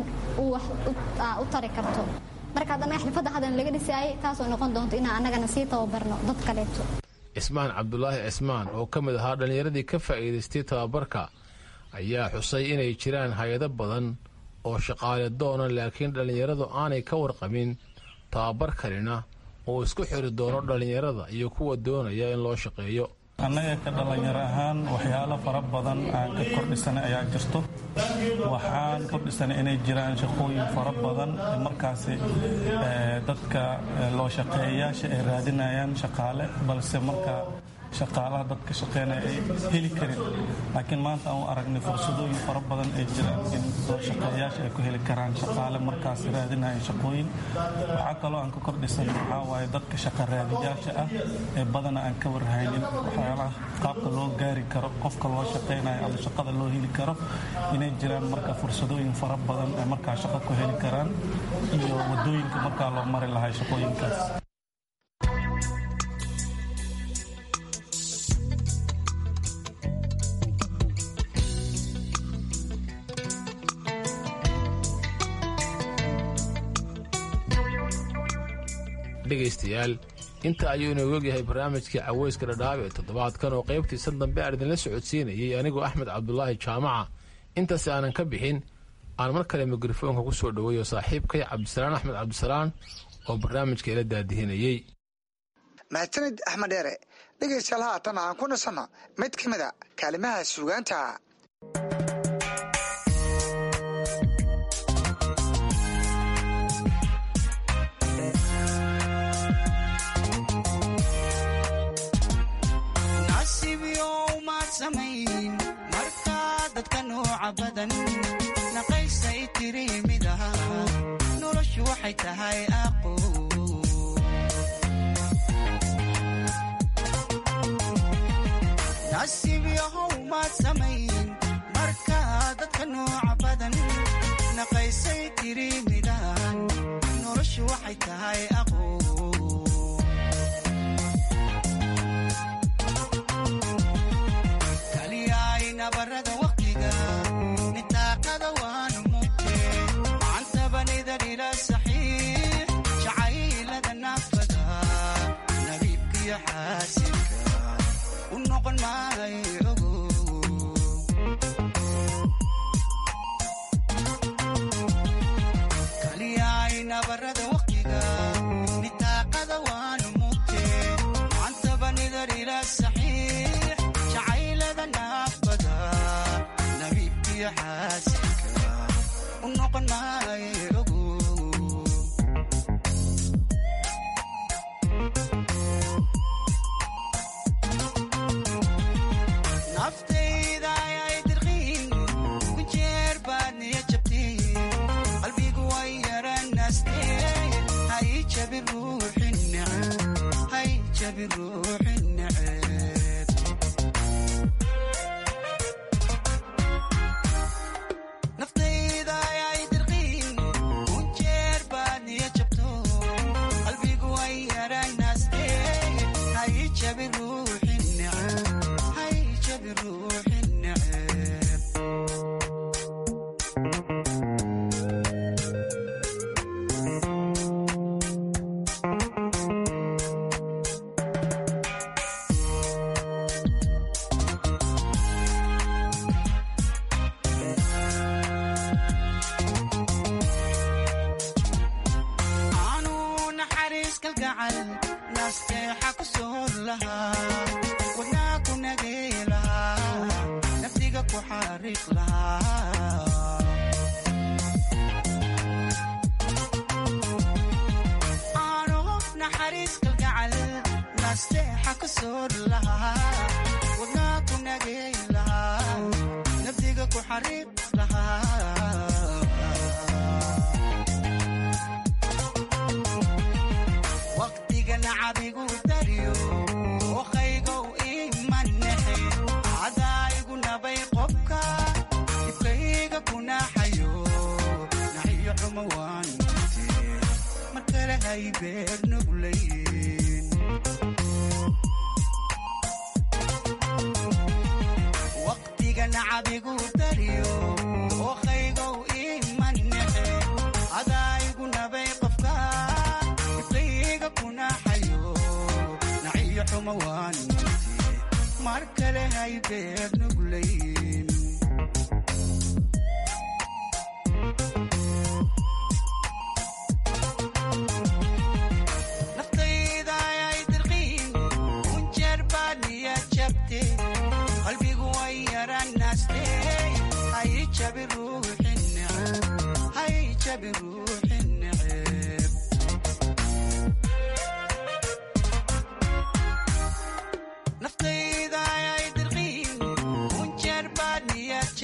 u tari karto marka hadana xirfadda hadan laga dhisay taas oo noqon doonto in anagana sii tababarno dad kaleeto. Ismaan Cabdullaahi Ismaan oo ka mid ahaa dhalinyaradii ka faa'iidaystay tababarka ayaa xusay inay jiraan hay'ado badan oo shaqaale doona laakiin dhalinyaradu aanay ka warqabin tababarkanina oo isku xiri doono dhalinyarada iyo kuwa doonaya in loo shaqeeyo. annaga ka dhalinyaro ahaan waxyaalo fara badan aan ka kordhisanay ayaa jirto. Waxaan kordhisanay inay jiraan shaqooyin fara badan markaasi dadka loo shaqeeyayaasha ay raadinayaan shaqaale, balse marka shaqaalaha dadka shaqeynaya ay heli karin. Laakiin maanta aan u aragnay fursadooyin fara badan ay jiraan in loo shaqeeyayaasha ay ku heli karaan shaqaale markaas raadinaya shaqooyin. Waxaa kaloo aan ka kordhisanay waxaa waaye dadka shaqa raadiyaasha ah ee badana aan ka warhaynin waxyaalaha qaabka loo gaari karo qofka loo shaqeynayo ama shaqada loo heli karo, inay jiraan marka fursadooyin fara badan ay markaa shaqo ku heli karaan iyo wadooyinka markaa loo mari lahay shaqooyinkaas. dhegaystayaal inta ayuu inoogu ogyahay barnaamijkii caweyska dhadhaab ee toddobaadkan oo qaybtiisan dambe aan idinla socodsiinayay anigoo Axmed Cabdulaahi Jaamaca. intaas aanan ka bixin aan mar kale mikrofoonka ku soo dhaweeyo saaxiibkay Cabdisalaan Axmed Cabdisalaan oo barnaamijka ila daadihinayay. mahadsanid Axmed Dheere. dhegaystayaal haatan aan ku nasanno mid ka mid a kaalimaha suugaanta. markaa dadka nooca badan naqaysay tiri midaha noloshu waxay tahay aqo nasiib yahow maad samayn markaa dadka nooca badan naqaysay tiri midahan noloshu waxay tahay aqo nabarada waqtiga nitaaqada waan mugte cantabanidar ila saxiix jacaylada naafada nabiibkiyo xaasinka u noqon maayo ogo kaliyaay nabarada waqtiga nitaaqada waan mugte cantabanidar ila saxiix jacaylada naafada xaasinka u noqon maayo ogo naftayda ayay dirqiin ku jeer baad niya jabteen qalbigu way yaranaastee hay jabin ruuxin neceb naftayda ayay dirqiin ku jeer baad niya jabto qalbigu way yaranaastee hay jabin ruuxin neceb nasteexa ku soor lahaa wadnaa ku nagey lahaa naftiga ku xariiq lahaa aanu naxariis kalgacal nasteexa ku soor lahaa wadnaa ku nagey lahaa naftiga ku xariiq lahaa nacabigu dariyo oqaygow imanexe cadaayigu nabay qobka ifkayga kunaxayo naxiyo xumo waan mute mar kale hay beer nuglayn waqtiga nacabigu dariyo oqaygow imanexe cadaayigu nabay qobka naxiyo xumo waan mute mar kale hay beer nuglayn naftayda ayay dirqiin kun jeer baad niya jab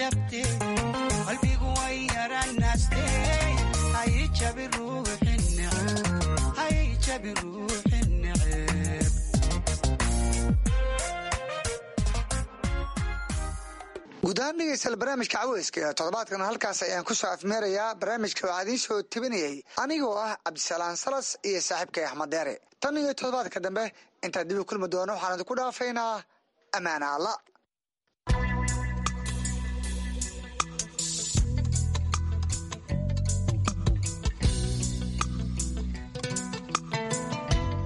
dhabte qalbigu way yaranaste hay jabi ruuxi neceb hay jabi ruuxi neceb guud ahaan dhegeystayaal barnaamijka caweyska ee toddobaadkan halkaas ayaan ku soo afmeerayaa barnaamijka waxaa idiin soo tebinayay anigoo ah cabdisalaan salas iyo saaxiibkay axmed deere tan iyo toddobaadka dambe intaan dib u kulmi doono waxaan idinku dhaafaynaa ammaana alla